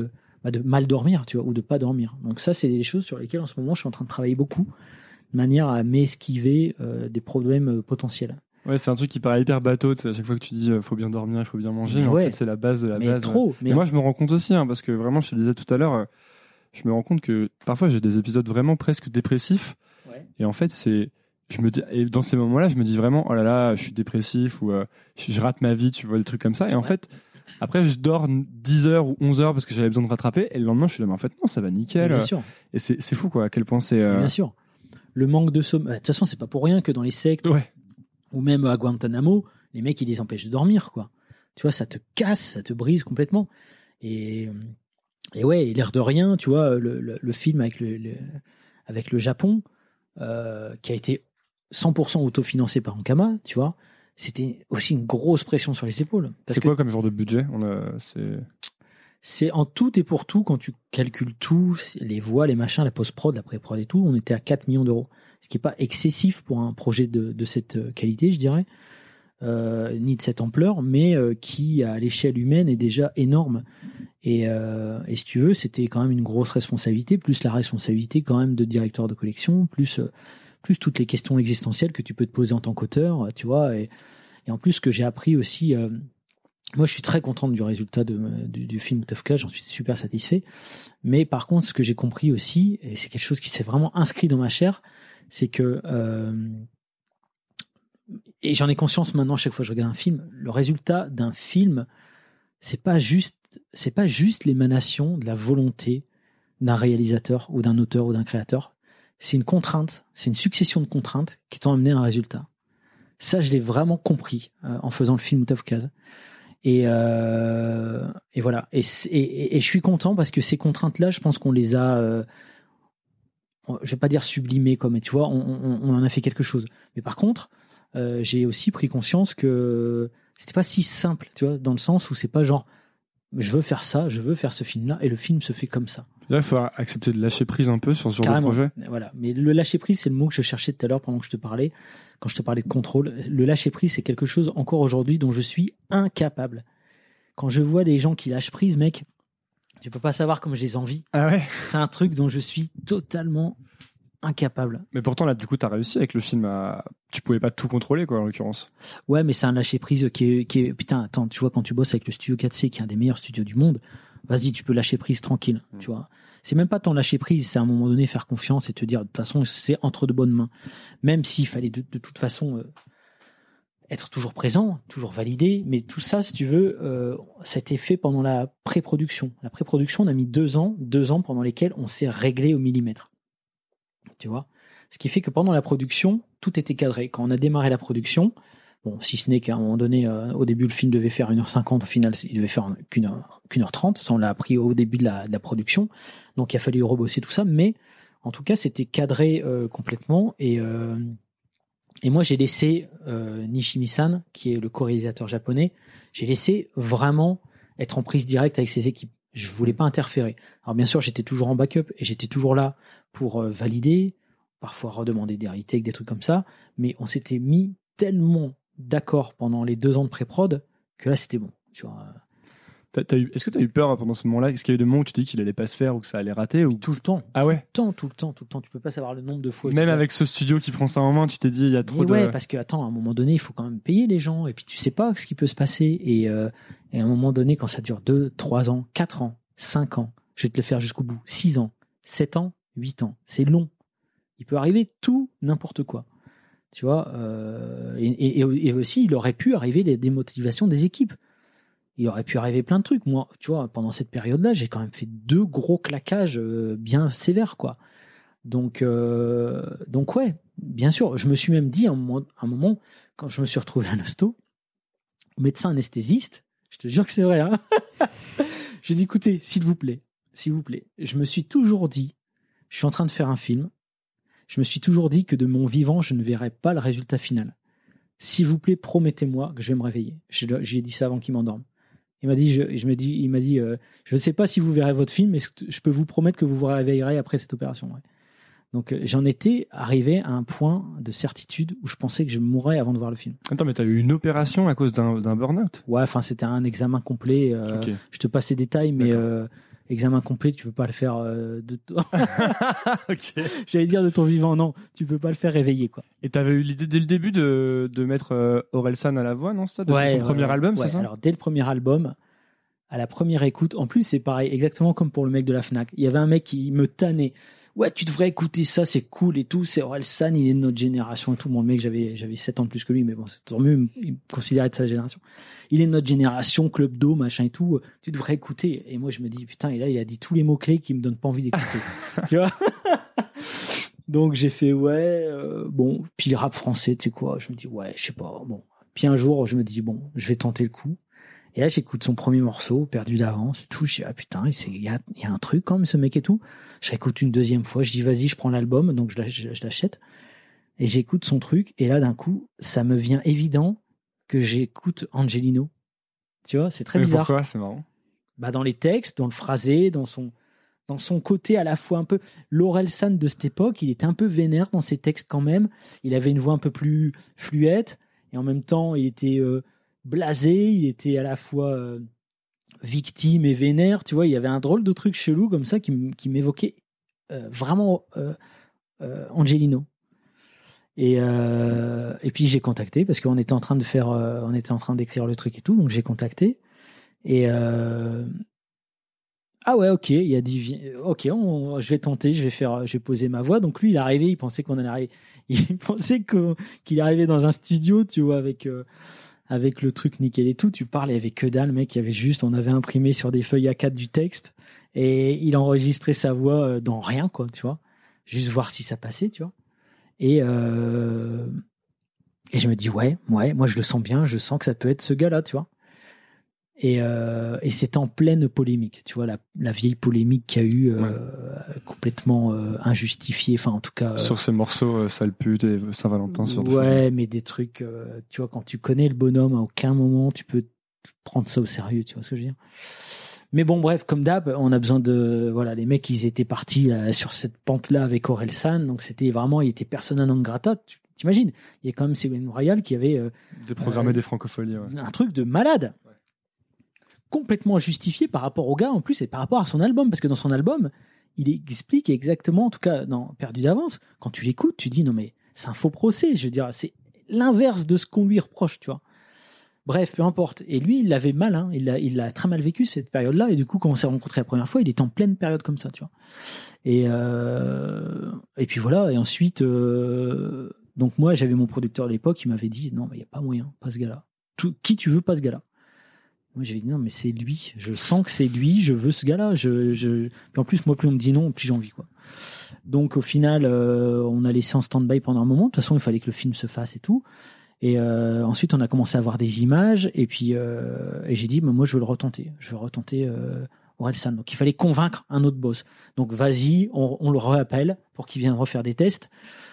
bah, de mal dormir, tu vois, ou de pas dormir. Donc ça, c'est des choses sur lesquelles en ce moment, je suis en train de travailler beaucoup, de manière à m'esquiver euh, des problèmes euh, potentiels. Ouais, c'est un truc qui paraît hyper bateau, à chaque fois que tu dis euh, faut bien dormir, il faut bien manger, mais, mais ouais, en fait c'est la base de la mais base. Trop, mais et moi je me rends compte aussi, hein, parce que vraiment je te le disais tout à l'heure, euh, je me rends compte que parfois j'ai des épisodes vraiment presque dépressifs, ouais. Et en fait c'est, je me dis, et dans ces moments-là je me dis vraiment oh là là je suis dépressif ou euh, je, je rate ma vie, tu vois, des trucs comme ça, et en ouais. fait après je dors dix heures ou onze heures parce que j'avais besoin de rattraper, et le lendemain je suis là mais en fait non ça va nickel, bien sûr. Et c'est, c'est fou quoi à quel point c'est. Euh... Bien sûr, le manque de sommeil, de toute façon c'est pas pour rien que dans les sectes. Ouais. Ou même à Guantanamo, les mecs, ils les empêchent de dormir, quoi. Tu vois, ça te casse, ça te brise complètement. Et, et ouais, et l'air de rien, tu vois, le, le, le film avec le, le, avec le Japon, euh, qui a été cent pour cent autofinancé par Ankama, tu vois, c'était aussi une grosse pression sur les épaules. C'est quoi comme genre de budget? On a, c'est... c'est en tout et pour tout, quand tu calcules tout, les voix, les machins, la post-prod, la pré-prod et tout, on était à quatre millions d'euros. Ce qui n'est pas excessif pour un projet de, de cette qualité, je dirais, euh, ni de cette ampleur, mais euh, qui, à l'échelle humaine, est déjà énorme. Et, euh, et si tu veux, c'était quand même une grosse responsabilité, plus la responsabilité quand même de directeur de collection, plus, euh, plus toutes les questions existentielles que tu peux te poser en tant qu'auteur, tu vois. Et, et en plus, ce que j'ai appris aussi, euh, moi je suis très contente du résultat de, du, du film Tufka, j'en suis super satisfait. Mais par contre, ce que j'ai compris aussi, et c'est quelque chose qui s'est vraiment inscrit dans ma chair, c'est que, euh, et j'en ai conscience maintenant chaque fois que je regarde un film, le résultat d'un film, c'est pas juste, c'est pas juste l'émanation de la volonté d'un réalisateur ou d'un auteur ou d'un créateur. C'est une contrainte, c'est une succession de contraintes qui t'ont amené à un résultat. Ça, je l'ai vraiment compris euh, en faisant le film Out of Case. Et, euh, et voilà. Et, et, et je suis content parce que ces contraintes-là, je pense qu'on les a. Euh, je vais pas dire sublimé comme, tu vois, on, on, on en a fait quelque chose. Mais par contre, euh, j'ai aussi pris conscience que c'était pas si simple, tu vois, dans le sens où c'est pas genre, je veux faire ça, je veux faire ce film-là, et le film se fait comme ça. Là, il faut accepter de lâcher prise un peu sur ce genre Carrément. De projet. Voilà. Mais le lâcher prise, c'est le mot que je cherchais tout à l'heure pendant que je te parlais, quand je te parlais de contrôle. Le lâcher prise, c'est quelque chose encore aujourd'hui dont je suis incapable. Quand je vois des gens qui lâchent prise, mec, tu peux pas savoir comme je les envie. Ah ouais. C'est un truc dont je suis totalement incapable. Mais pourtant, là, du coup, t'as réussi avec le film à... Tu pouvais pas tout contrôler, quoi, en l'occurrence. Ouais, mais c'est un lâcher-prise qui est, qui est... Putain, attends, tu vois, quand tu bosses avec le studio quatre C, qui est un des meilleurs studios du monde, vas-y, tu peux lâcher prise tranquille, mmh. tu vois. C'est même pas tant lâcher prise, c'est à un moment donné faire confiance et te dire, de toute façon, c'est entre de bonnes mains. Même s'il fallait de, de toute façon... Euh, être toujours présent, toujours validé, mais tout ça, si tu veux, euh, ça a été fait pendant la pré-production. La pré-production, on a mis deux ans, deux ans pendant lesquels on s'est réglé au millimètre. Tu vois ? Ce qui fait que pendant la production, tout était cadré. Quand on a démarré la production, bon, si ce n'est qu'à un moment donné, euh, au début, le film devait faire une heure cinquante, au final, il devait faire qu'une heure, qu'une heure trente. Ça, on l'a appris au début de la, de la production. Donc, il a fallu rebosser tout ça, mais en tout cas, c'était cadré euh, complètement et... Euh, Et moi, j'ai laissé euh, Nishimi-san, qui est le co-réalisateur japonais, j'ai laissé vraiment être en prise directe avec ses équipes. Je voulais pas interférer. Alors bien sûr, j'étais toujours en backup et j'étais toujours là pour euh, valider, parfois redemander des retakes, des trucs comme ça. Mais on s'était mis tellement d'accord pendant les deux ans de pré-prod que là, c'était bon. Tu vois. T'as, t'as eu, est-ce que tu as eu peur pendant ce moment-là? Est-ce qu'il y a eu des moments où tu dis qu'il allait pas se faire ou que ça allait rater ou... Tout le temps. Ah ouais. Tout le temps, tout le temps, tout le temps. Tu peux pas savoir le nombre de fois. Même avec ce studio qui prend ça en main, tu t'es dit il y a trop Mais de. Ouais, parce que attends, à un moment donné, il faut quand même payer les gens et puis tu sais pas ce qui peut se passer et, euh, et à un moment donné, quand ça dure deux, trois ans, quatre ans, cinq ans, je vais te le faire jusqu'au bout, six ans, sept ans, huit ans, c'est long. Il peut arriver tout, n'importe quoi. Tu vois. Euh, et, et, et aussi, il aurait pu arriver les démotivations des équipes. Il aurait pu arriver plein de trucs. Moi, tu vois, pendant cette période-là, j'ai quand même fait deux gros claquages euh, bien sévères, quoi. Donc, euh, donc ouais, bien sûr. Je me suis même dit à un moment, à un moment quand je me suis retrouvé à l'hosto, médecin anesthésiste, je te jure que c'est vrai, hein. J'ai dit, écoutez, s'il vous plaît, s'il vous plaît, je me suis toujours dit, je suis en train de faire un film, je me suis toujours dit que de mon vivant, je ne verrais pas le résultat final. S'il vous plaît, promettez-moi que je vais me réveiller. Je, je lui ai dit ça avant qu'il m'endorme. Il m'a dit, je, je me dis, il m'a dit, euh, je ne sais pas si vous verrez votre film, mais je peux vous promettre que vous vous réveillerez après cette opération. Ouais. Donc, euh, j'en étais arrivé à un point de certitude où je pensais que je mourrais avant de voir le film. Attends, mais t'as eu une opération à cause d'un, d'un burn-out? Ouais, enfin, c'était un examen complet. Euh, okay. Je te passe les détails, mais euh, examen complet, tu peux pas le faire euh, de t- Ok. j'allais dire de ton vivant, non, tu peux pas le faire réveiller, quoi. Et t'avais eu l'idée dès le début de, de mettre euh, Orelsan à la voix, non, c'est ça, depuis Ouais, son ouais, premier ouais, album, ouais. c'est ça? Alors dès le premier album, à la première écoute, en plus c'est pareil, exactement comme pour le mec de la Fnac. Il y avait un mec qui me tannait. Ouais, tu devrais écouter ça, c'est cool et tout. C'est Orelsan, il est de notre génération et tout. Mon mec, j'avais j'avais sept ans de plus que lui, mais bon, c'est tant mieux, il me considérait de sa génération. Il est de notre génération, Club Do, machin et tout. Tu devrais écouter. Et moi, je me dis putain, et là, il a dit tous les mots clés qui me donnent pas envie d'écouter. Tu vois. Donc j'ai fait ouais, euh, bon. Puis le rap français, tu sais quoi. Je me dis ouais, je sais pas. Bon. Puis un jour, je me dis bon, je vais tenter le coup. Et là, j'écoute son premier morceau, Perdu d'avance, et tout. Je dis, ah putain, il y a, il y a un truc quand même, ce mec et tout. Je réécoute une deuxième fois. Je dis, vas-y, je prends l'album. Donc, je, je, je l'achète. Et j'écoute son truc. Et là, d'un coup, ça me vient évident que j'écoute Angelino. Tu vois, c'est très Mais bizarre. Pourquoi? C'est marrant. Bah, dans les textes, dans le phrasé, dans son, dans son côté à la fois un peu, l'Orelsan de cette époque, il était un peu vénère dans ses textes quand même. Il avait une voix un peu plus fluette. Et en même temps, il était, euh, blasé, il était à la fois euh, victime et vénère, tu vois, il y avait un drôle de truc chelou comme ça qui, m- qui m'évoquait euh, vraiment euh, euh, Angelino. Et, euh, et puis j'ai contacté parce qu'on était en train de faire, euh, on était en train d'écrire le truc et tout, donc j'ai contacté et euh, ah ouais, ok, il a dit ok, on, je vais tenter, je vais faire, je vais poser ma voix. Donc lui, il est arrivé, il pensait qu'on allait arriver, il pensait que, qu'il arrivait dans un studio, tu vois, avec euh, avec le truc nickel et tout, tu parles, il y avait que dalle, mec, il y avait juste, on avait imprimé sur des feuilles A quatre du texte, et il enregistrait sa voix dans rien, quoi, tu vois, juste voir si ça passait, tu vois, et euh, et je me dis, ouais, ouais, moi je le sens bien, je sens que ça peut être ce gars-là, tu vois, et, euh, et c'est en pleine polémique, tu vois, la, la vieille polémique qu'il y a eu, euh, ouais. complètement euh, injustifiée, enfin en tout cas... Euh, sur ces morceaux, euh, Sale pute et Saint-Valentin, sur ouais, mais des trucs, euh, tu vois, quand tu connais le bonhomme, à aucun moment tu peux prendre ça au sérieux, tu vois ce que je veux dire. Mais bon, bref, comme d'hab, on a besoin de... Voilà, les mecs, ils étaient partis là, sur cette pente-là avec Orelsan, donc c'était vraiment, il était persona non grata, tu t'imagines, il y a quand même Ségolène Royal qui avait... Euh, déprogrammé euh, des francophonies, ouais. Un truc de malade, ouais. Complètement justifié par rapport au gars, en plus, et par rapport à son album, parce que dans son album, il explique exactement, en tout cas, dans Perdu d'avance, quand tu l'écoutes, tu dis, non mais, c'est un faux procès, je veux dire, c'est l'inverse de ce qu'on lui reproche, tu vois. Bref, peu importe. Et lui, il l'avait mal, hein. Il l'a, il l'a très mal vécu, cette période-là, et du coup, quand on s'est rencontrés la première fois, il était en pleine période comme ça, tu vois. Et, euh, et puis voilà, et ensuite, euh, donc moi, j'avais mon producteur à l'époque, qui m'avait dit, non, mais il n'y a pas moyen, pas ce gars-là. Tout, qui tu veux, pas ce gars-là. Moi, j'avais dit, non, mais c'est lui. Je sens que c'est lui, je veux ce gars-là. Je, je... Et en plus, moi, plus on me dit non, plus j'ai envie, quoi. Donc, au final, euh, on a laissé en stand-by pendant un moment. De toute façon, il fallait que le film se fasse et tout. Et euh, ensuite, on a commencé à voir des images. Et puis, euh, et j'ai dit, bah, moi, je veux le retenter. Je veux retenter euh, Orelsan. Donc, il fallait convaincre un autre boss. Donc, vas-y, on, on le réappelle pour qu'il vienne refaire des tests.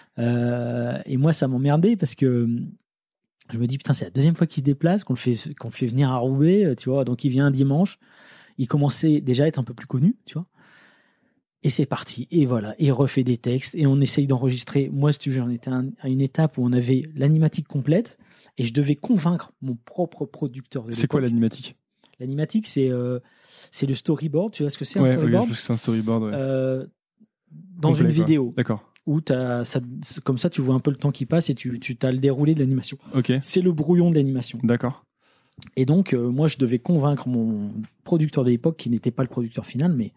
Euh, et moi, ça m'emmerdait parce que je me dis, putain, c'est la deuxième fois qu'il se déplace, qu'on le fait, qu'on le fait venir à Roubaix, tu vois. Donc, il vient un dimanche. Il commençait déjà à être un peu plus connu, tu vois. Et c'est parti. Et voilà. Et il refait des textes. Et on essaye d'enregistrer. Moi, si tu veux, j'en étais à une étape où on avait l'animatique complète. Et je devais convaincre mon propre producteur de l'époque. C'est quoi l'animatique? L'animatique, c'est, euh, c'est le storyboard. Tu vois ce que c'est, ouais, un storyboard? Oui, je sais que c'est un storyboard, ouais. Euh, dans Complet, une quoi. vidéo. D'accord. Où t'as, ça, comme ça, tu vois un peu le temps qui passe et tu, tu as le déroulé de l'animation. Ok. C'est le brouillon de l'animation. D'accord. Et donc, euh, moi, je devais convaincre mon producteur de l'époque, qui n'était pas le producteur final, mais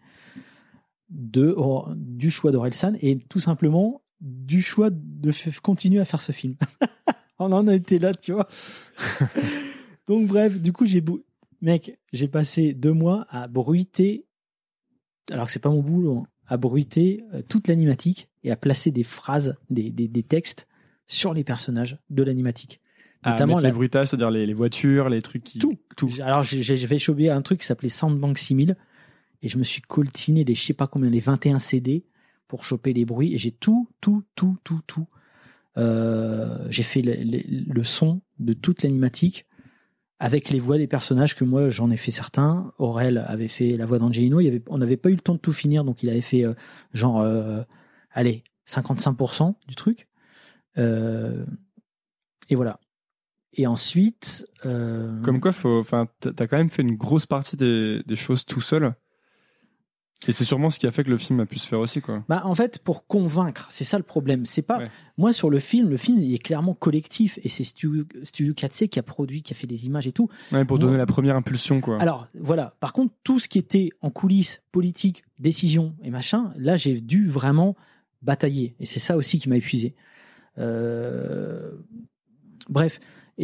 de, or, du choix d'Orelsan et tout simplement du choix de f- continuer à faire ce film. On en a été là, tu vois. Donc, bref, du coup, j'ai, bou- mec, j'ai passé deux mois à bruiter, alors que c'est pas mon boulot, hein, à bruiter euh, toute l'animatique et à placer des phrases, des, des, des textes sur les personnages de l'animatique. Ah, Notamment la... la... les bruitages, c'est-à-dire les, les voitures, les trucs qui... Tout. tout. Alors, j'avais chopé un truc qui s'appelait Soundbank six mille et je me suis coltiné les, je sais pas combien, les vingt et un C D pour choper les bruits et j'ai tout, tout, tout, tout, tout. Euh, j'ai fait le, le, le son de toute l'animatique avec les voix des personnages que moi j'en ai fait certains. Aurel avait fait la voix d'Angelino. Il y avait, on n'avait pas eu le temps de tout finir, donc il avait fait euh, genre, euh, allez, cinquante-cinq pour cent du truc. Euh, et voilà. Et ensuite, euh... comme quoi, faut, enfin, t'as quand même fait une grosse partie des, des choses tout seul. Et c'est sûrement ce qui a fait que le film a pu se faire aussi, quoi. Bah, en fait, pour convaincre, c'est ça le problème. C'est pas, ouais. moi, sur le film, le film, il est clairement collectif et c'est Studio, Studio quatre C qui a produit, qui a fait les images et tout. Ouais, pour donner moi, la première impulsion, quoi. Alors, voilà. Par contre, tout ce qui était en coulisses, politique, décision et machin, là, j'ai dû vraiment batailler. Et c'est ça aussi qui m'a épuisé. Euh... Bref.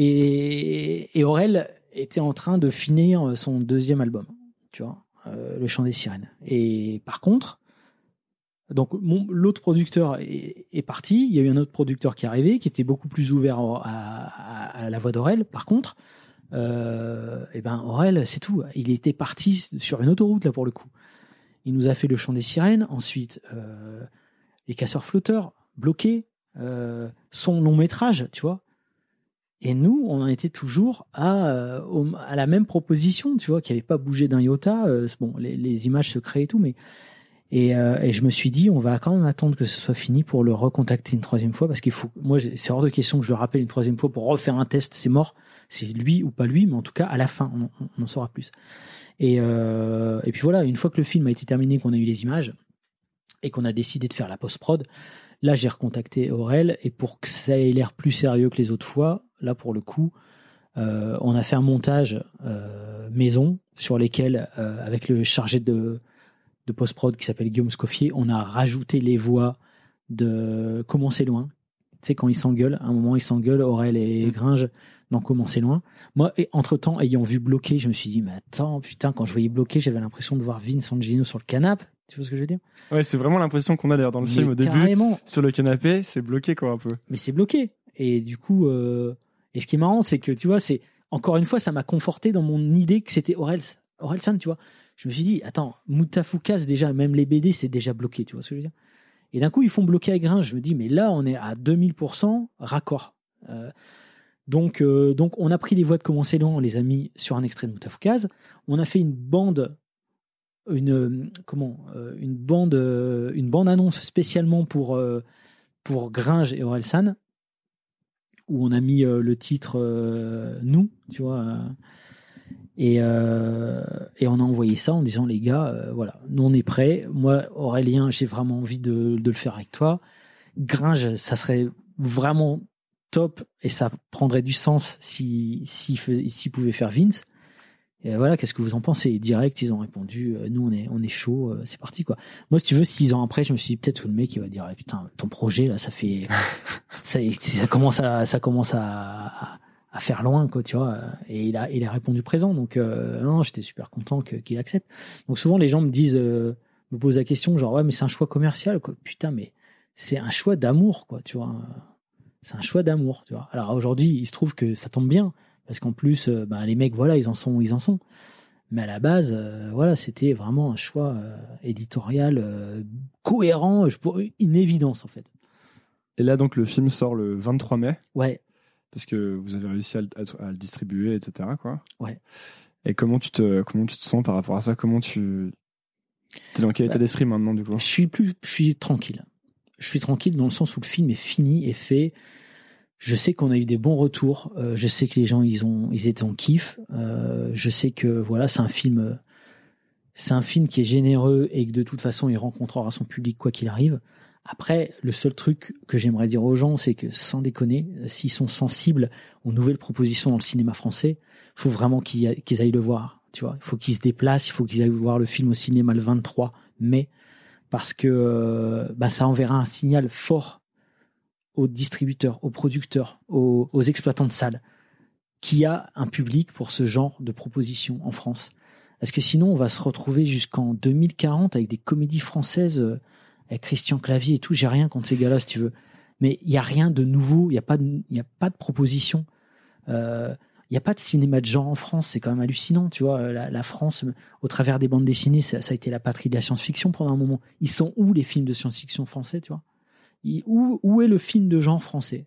Et, et Aurel était en train de finir son deuxième album, tu vois. Euh, le chant des sirènes. Et par contre, donc mon, l'autre producteur est, est parti. Il y a eu un autre producteur qui est arrivé, qui était beaucoup plus ouvert à, à, à la voix d'Aurel. Par contre, euh, et ben Aurel, c'est tout. Il était parti sur une autoroute là pour le coup. Il nous a fait le chant des sirènes. Ensuite, euh, les casseurs flotteurs, bloqués, euh, son long métrage, tu vois. Et nous, on en était toujours à, euh, à la même proposition, tu vois, qui n'avait pas bougé d'un iota. Euh, bon, les, les images se créent et tout, mais et, euh, et je me suis dit, on va quand même attendre que ce soit fini pour le recontacter une troisième fois, parce qu'il faut. Moi, c'est hors de question que je le rappelle une troisième fois pour refaire un test. C'est mort, c'est lui ou pas lui, mais en tout cas, à la fin, on, on, on en saura plus. Et euh, et puis voilà, une fois que le film a été terminé, qu'on a eu les images et qu'on a décidé de faire la post-prod, là, j'ai recontacté Aurel et pour que ça ait l'air plus sérieux que les autres fois. Là, pour le coup, euh, on a fait un montage euh, maison sur lesquels, euh, avec le chargé de, de post-prod qui s'appelle Guillaume Scoffier, on a rajouté les voix de Comment c'est loin. Tu sais, quand ils s'engueulent, à un moment, ils s'engueulent, Aurel et Gringe, dans Comment c'est loin. Moi, et, entre-temps, ayant vu Bloqué, je me suis dit, mais attends, putain, quand je voyais Bloqué, j'avais l'impression de voir Vince Angino sur le canapé. Tu vois ce que je veux dire? Ouais, c'est vraiment l'impression qu'on a d'ailleurs dans le mais film au début. Carrément. Sur le canapé, c'est bloqué, quoi, un peu. Mais c'est bloqué. Et du coup... Euh, Et ce qui est marrant, c'est que, tu vois, c'est encore une fois, ça m'a conforté dans mon idée que c'était Aurel, Orelsan, tu vois. Je me suis dit, attends, Moutafoukaz, déjà, même les B D, c'est déjà bloqué, tu vois ce que je veux dire. Et d'un coup, ils font bloquer à grain. Je me dis, mais là, on est à deux mille pour cent raccord. Euh, donc, euh, donc, on a pris les voix de Comment c'est loin, on les a mis sur un extrait de Moutafoukaz. On a fait une bande, une, comment, euh, une bande, euh, une bande annonce spécialement pour, euh, pour Gringe et Orelsan, où on a mis euh, le titre euh, Nous, tu vois, euh, et, euh, et on a envoyé ça en disant, les gars, euh, voilà, nous on est prêts. Moi, Aurélien, j'ai vraiment envie de, de le faire avec toi. Gringe, ça serait vraiment top et ça prendrait du sens si, si, si, s'il pouvait faire Vince. Et voilà, qu'est-ce que vous en pensez? Et direct, ils ont répondu, euh, nous on est, on est chaud, euh, c'est parti quoi. Moi, si tu veux, six ans après, je me suis dit peut-être que le mec il va dire, eh, putain, ton projet là, ça fait, ça, ça commence à, ça commence à, à, à faire loin quoi, tu vois. Et il a, il a répondu présent, donc euh, non, j'étais super content que, qu'il accepte. Donc souvent les gens me disent, euh, me posent la question genre ouais, mais c'est un choix commercial quoi. Putain, mais c'est un choix d'amour quoi, tu vois. C'est un choix d'amour, tu vois. Alors aujourd'hui, il se trouve que ça tombe bien. Parce qu'en plus, euh, ben, les mecs, voilà, ils en sont où ils en sont. Mais à la base, euh, voilà, c'était vraiment un choix euh, éditorial euh, cohérent, pour une évidence en fait. Et là, donc, le film sort le vingt-trois mai. Ouais. Parce que vous avez réussi à le, à, à le distribuer, et cetera, quoi. Ouais. Et comment tu te, comment tu te sens par rapport à ça? Comment tu, t'es dans quel état bah, d'esprit maintenant, du coup? Je suis plus, je suis tranquille. Je suis tranquille dans le sens où le film est fini et fait. Je sais qu'on a eu des bons retours. Euh, je sais que les gens, ils ont, ils étaient en kiff. Euh, je sais que voilà, c'est un film, c'est un film qui est généreux et que de toute façon, il rencontrera son public quoi qu'il arrive. Après, le seul truc que j'aimerais dire aux gens, c'est que sans déconner, s'ils sont sensibles aux nouvelles propositions dans le cinéma français, il faut vraiment qu'ils, qu'ils aillent le voir. Tu vois, il faut qu'ils se déplacent, il faut qu'ils aillent voir le film au cinéma le vingt-trois mai, parce que euh, bah, ça enverra un signal fort aux distributeurs, aux producteurs, aux, aux exploitants de salles, qu'il y a un public pour ce genre de propositions en France. Parce que sinon, on va se retrouver jusqu'en deux mille quarante avec des comédies françaises, euh, avec Christian Clavier et tout. J'ai rien contre ces gars-là, si tu veux. Mais il n'y a rien de nouveau, il n'y a pas de, il y a pas de proposition. Euh, il n'y a pas de cinéma de genre en France, c'est quand même hallucinant, tu vois. La, la France, au travers des bandes dessinées, ça, ça a été la patrie de la science-fiction pendant un moment. Ils sont où les films de science-fiction français, tu vois? Où, où est le film de genre français?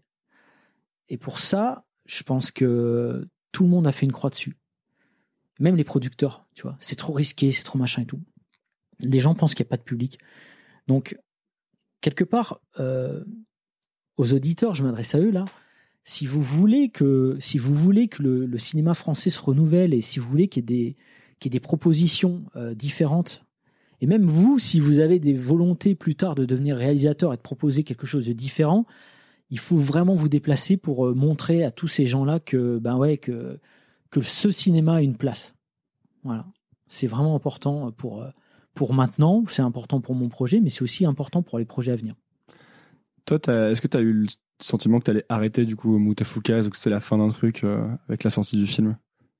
Et pour ça, je pense que tout le monde a fait une croix dessus. Même les producteurs, tu vois. C'est trop risqué, c'est trop machin et tout. Les gens pensent qu'il n'y a pas de public. Donc, quelque part, euh, aux auditeurs, je m'adresse à eux là. Si vous voulez que, si vous voulez que le, le cinéma français se renouvelle et si vous voulez qu'il y ait des, qu'il y ait des propositions euh, différentes et même vous, si vous avez des volontés plus tard de devenir réalisateur et de proposer quelque chose de différent, il faut vraiment vous déplacer pour montrer à tous ces gens-là que, ben ouais, que, que ce cinéma a une place. Voilà. C'est vraiment important pour, pour maintenant, c'est important pour mon projet, mais c'est aussi important pour les projets à venir. Toi, t'as, est-ce que tu as eu le sentiment que tu allais arrêter du coup Moutafoukaz ou que c'était la fin d'un truc euh, avec la sortie du film?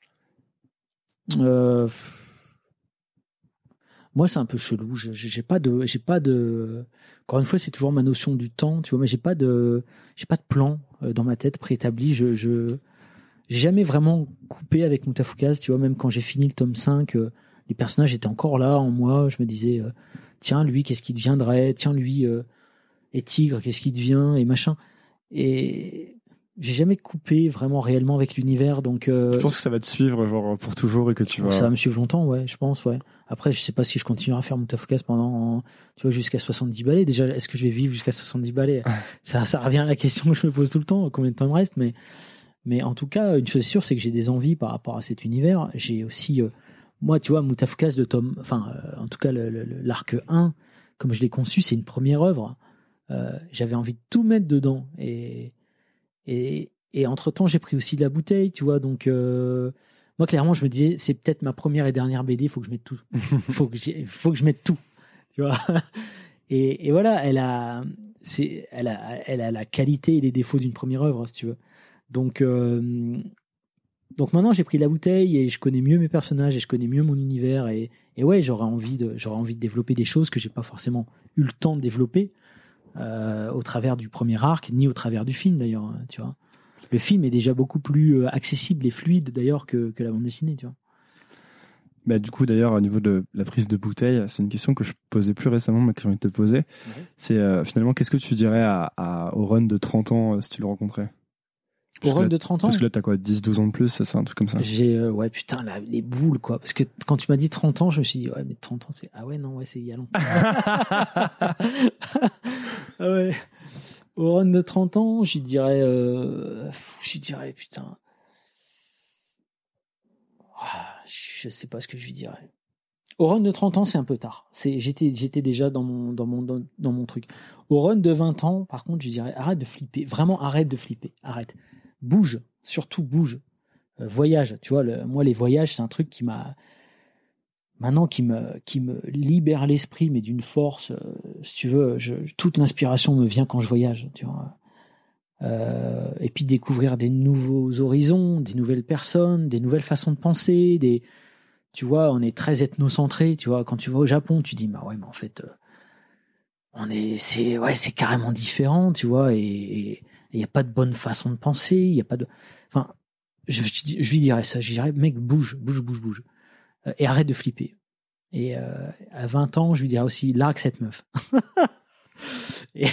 euh, Moi, c'est un peu chelou. Je, j'ai pas de, j'ai pas de. Encore une fois, c'est toujours ma notion du temps, tu vois. Mais j'ai pas de, j'ai pas de plan dans ma tête préétabli. Je, je, j'ai jamais vraiment coupé avec Moutafoukaz, tu vois. Même quand j'ai fini le tome cinq, euh, les personnages étaient encore là en moi. Je me disais, euh, tiens, lui, qu'est-ce qu'il deviendrait? Tiens, lui. Euh, Et Tigre, qu'est-ce qui devient et machin. Et j'ai jamais coupé vraiment réellement avec l'univers, donc. Euh, je pense que ça va te suivre genre pour toujours et que tu vas. Ça va me suivre longtemps, ouais, je pense, ouais. Après, je sais pas si je continuerai à faire Moutafoukaz pendant, tu vois, jusqu'à soixante-dix balais. Déjà, est-ce que je vais vivre jusqu'à soixante-dix balais? Ça, ça revient à la question que je me pose tout le temps. Combien de temps il me reste? Mais, mais en tout cas, une chose est sûre, c'est que j'ai des envies par rapport à cet univers. J'ai aussi, euh, moi, tu vois, Moutafoukaz de tome, enfin, euh, en tout cas, le, le, l'arc un, comme je l'ai conçu, c'est une première œuvre. Euh, j'avais envie de tout mettre dedans et et, et entre temps j'ai pris aussi de la bouteille, tu vois, donc euh, moi clairement je me disais c'est peut-être ma première et dernière B D, faut que je mette tout, faut que j'ai, faut que je mette tout, tu vois. Et, et voilà, elle a c'est elle a elle a la qualité et les défauts d'une première œuvre, si tu veux. Donc euh, donc maintenant j'ai pris la bouteille et je connais mieux mes personnages et je connais mieux mon univers et et ouais, j'aurais envie de j'aurais envie de développer des choses que j'ai pas forcément eu le temps de développer. Euh, au travers du premier arc, ni au travers du film d'ailleurs, hein, tu vois. Le film est déjà beaucoup plus euh, accessible et fluide d'ailleurs que, que la bande dessinée, tu vois. Bah, du coup, d'ailleurs, au niveau de la prise de bouteille, c'est une question que je posais plus récemment, mais que j'ai envie de te poser. Ouais. C'est euh, finalement, qu'est-ce que tu dirais à, à, au run de trente ans euh, si tu le rencontrais? Au run de trente ans? Parce que là, t'as quoi, dix douze ans de plus, ça, c'est un truc comme ça? J'ai, euh, ouais, putain, là, les boules, quoi. Parce que quand tu m'as dit trente ans, je me suis dit, ouais, mais trente ans, c'est, ah ouais, non, ouais, c'est il y a longtemps. Ah ouais. Au run de trente ans, j'y dirais, euh, j'y dirais, putain. Je sais pas ce que je lui dirais. Au run de trente ans, c'est un peu tard. C'est, j'étais, j'étais déjà dans mon, dans mon, dans, dans mon truc. Au run de vingt ans, par contre, je dirais, arrête de flipper. Vraiment, arrête de flipper. Arrête. Bouge. Surtout bouge. Euh, voyage. Tu vois, le, moi, les voyages, c'est un truc qui m'a, maintenant, qui me, qui me libère l'esprit, mais d'une force, euh, si tu veux, je, toute l'inspiration me vient quand je voyage, tu vois. Euh, et puis découvrir des nouveaux horizons, des nouvelles personnes, des nouvelles façons de penser, des, tu vois, on est très ethnocentré, tu vois. Quand tu vas au Japon, tu dis, bah ouais, mais en fait, euh, on est, c'est, ouais, c'est carrément différent, tu vois, et il y a pas de bonne façon de penser, il y a pas de, enfin, je, je, je lui dirais ça, je lui dirais, mec, bouge, bouge, bouge, bouge, euh, et arrête de flipper. Et euh, à vingt ans, je lui dirais aussi, largue cette meuf. et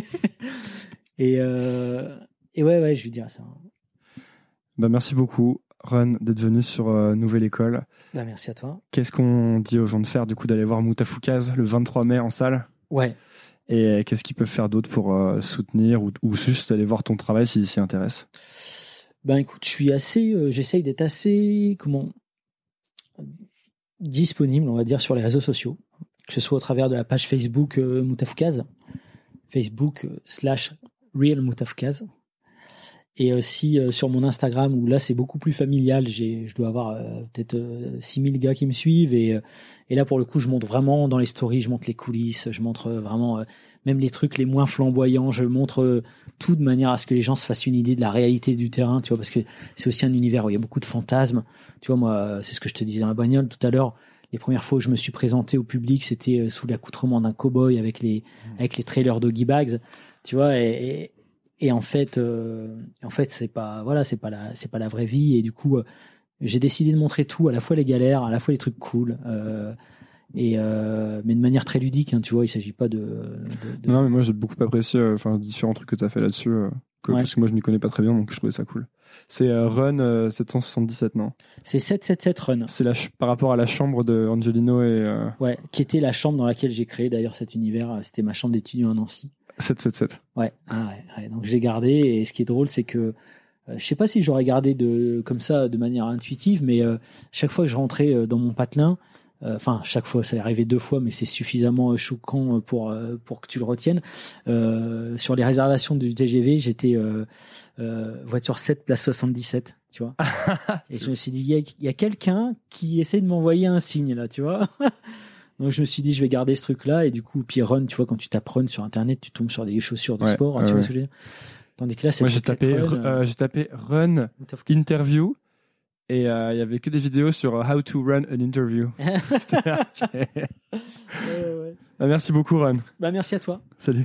et, euh, et ouais, ouais, je lui dirais ça. Bah merci beaucoup, Run, d'être venu sur euh, Nouvelle École. Bah merci à toi. Qu'est-ce qu'on dit aux gens de faire, du coup, d'aller voir Moutafoukaz le vingt-trois mai en salle? Ouais. Et qu'est-ce qu'ils peuvent faire d'autre pour euh, soutenir ou, ou juste aller voir ton travail s'ils s'y intéressent? Ben écoute, je suis assez, euh, j'essaye d'être assez, comment, disponible, on va dire, sur les réseaux sociaux, que ce soit au travers de la page Facebook euh, Moutafoukaz, Facebook euh, slash Real Moutafoukaz, et aussi euh, sur mon Instagram où là c'est beaucoup plus familial. J'ai, je dois avoir euh, peut-être euh, six mille gars qui me suivent et euh, et là pour le coup je montre vraiment dans les stories, je montre les coulisses, je montre euh, vraiment euh, même les trucs les moins flamboyants, je montre euh, tout de manière à ce que les gens se fassent une idée de la réalité du terrain, tu vois, parce que c'est aussi un univers où il y a beaucoup de fantasmes. Tu vois, moi c'est ce que je te disais dans la bagnole tout à l'heure. Les premières fois où je me suis présenté au public, c'était sous l'accoutrement d'un cow-boy avec les mmh. avec les trailers Doggy Bags, tu vois, et, et Et en fait, euh, en fait, c'est pas, voilà, c'est pas la, c'est pas la vraie vie. Et du coup, euh, j'ai décidé de montrer tout, à la fois les galères, à la fois les trucs cool, euh, et euh, mais de manière très ludique. Hein, tu vois, il s'agit pas de, de, de... Non, mais moi j'ai beaucoup apprécié, enfin euh, différents trucs que tu as fait là-dessus, euh, que, ouais. Parce que moi je m'y connais pas très bien, donc je trouvais ça cool. C'est euh, Run euh, sept cent soixante-dix-sept, non? C'est sept cent soixante-dix-sept Run. C'est la ch- par rapport à la chambre de Angelino et. Euh... Ouais, qui était la chambre dans laquelle j'ai créé d'ailleurs cet univers. C'était ma chambre d'étudiant à Nancy. sept cent soixante-dix-sept. Ouais, ah ouais, ouais, donc je l'ai gardé. Et ce qui est drôle, c'est que euh, je sais pas si j'aurais gardé de comme ça de manière intuitive, mais euh, chaque fois que je rentrais dans mon patelin, enfin, chaque fois, ça est arrivé deux fois, mais c'est suffisamment choquant pour pour que tu le retiennes. Euh, sur les réservations du T G V, j'étais euh, euh, voiture sept, place soixante-dix-sept, tu vois. Et je me suis dit, il y a, il y a quelqu'un qui essaie de m'envoyer un signe là, tu vois. Donc je me suis dit, je vais garder ce truc-là. Et du coup, puis run, tu vois, quand tu tapes run sur Internet, tu tombes sur des chaussures de ouais, sport. euh, tu ouais. vois ce que je veux dire. Tandis que là, c'est moi j'ai tapé, run, euh, j'ai tapé run interview et il euh, y avait que des vidéos sur how to run an interview. là, okay. ouais, ouais. Bah, merci beaucoup, Run. Bah merci à toi. Salut.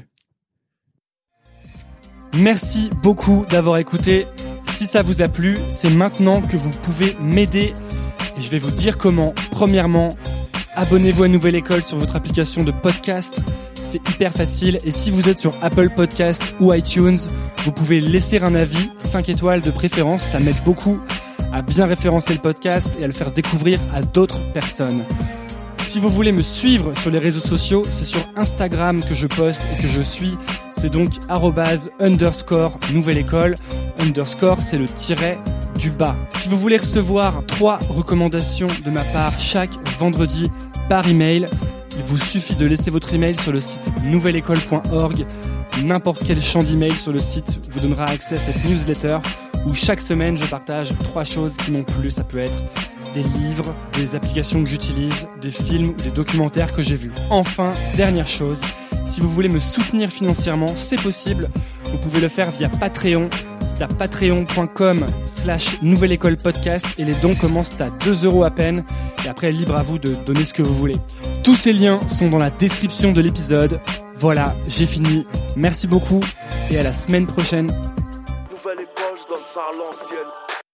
Merci beaucoup d'avoir écouté. Si ça vous a plu, c'est maintenant que vous pouvez m'aider. Et je vais vous dire comment. Premièrement, abonnez-vous à Nouvelle École sur votre application de podcast. C'est hyper facile. Et si vous êtes sur Apple Podcast ou iTunes, vous pouvez laisser un avis, cinq étoiles de préférence. Ça m'aide beaucoup à bien référencer le podcast et à le faire découvrir à d'autres personnes. Si vous voulez me suivre sur les réseaux sociaux, c'est sur Instagram que je poste et que je suis. C'est donc arrobase underscore nouvelle école. Underscore, c'est le tiret du bas. Si vous voulez recevoir trois recommandations de ma part chaque vendredi par email, il vous suffit de laisser votre email sur le site nouvelle école point org. N'importe quel champ d'email sur le site vous donnera accès à cette newsletter où chaque semaine je partage trois choses qui m'ont plu. Ça peut être des livres, des applications que j'utilise, des films ou des documentaires que j'ai vus. Enfin, dernière chose, si vous voulez me soutenir financièrement, c'est possible. Vous pouvez le faire via Patreon. C'est à patreon.com slash nouvelle école podcast et les dons commencent à deux euros à peine. Et après, libre à vous de donner ce que vous voulez. Tous ces liens sont dans la description de l'épisode. Voilà, j'ai fini. Merci beaucoup et à la semaine prochaine. Nouvelle école, je donne ça à l'ancienne.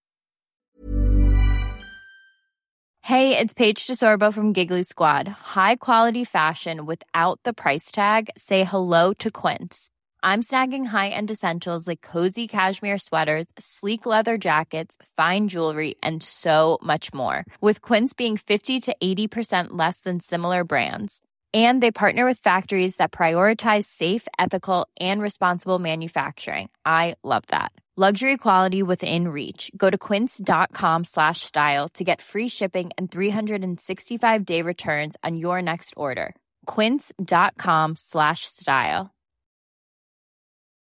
Hey, it's Paige DeSorbo from Giggly Squad. High quality fashion without the price tag. Say hello to Quince. I'm snagging high-end essentials like cozy cashmere sweaters, sleek leather jackets, fine jewelry, and so much more. With Quince being fifty to eighty percent less than similar brands. And they partner with factories that prioritize safe, ethical, and responsible manufacturing. I love that. Luxury quality within reach. Go to quince.com slash style to get free shipping and three sixty-five day returns on your next order. Quince.com slash style.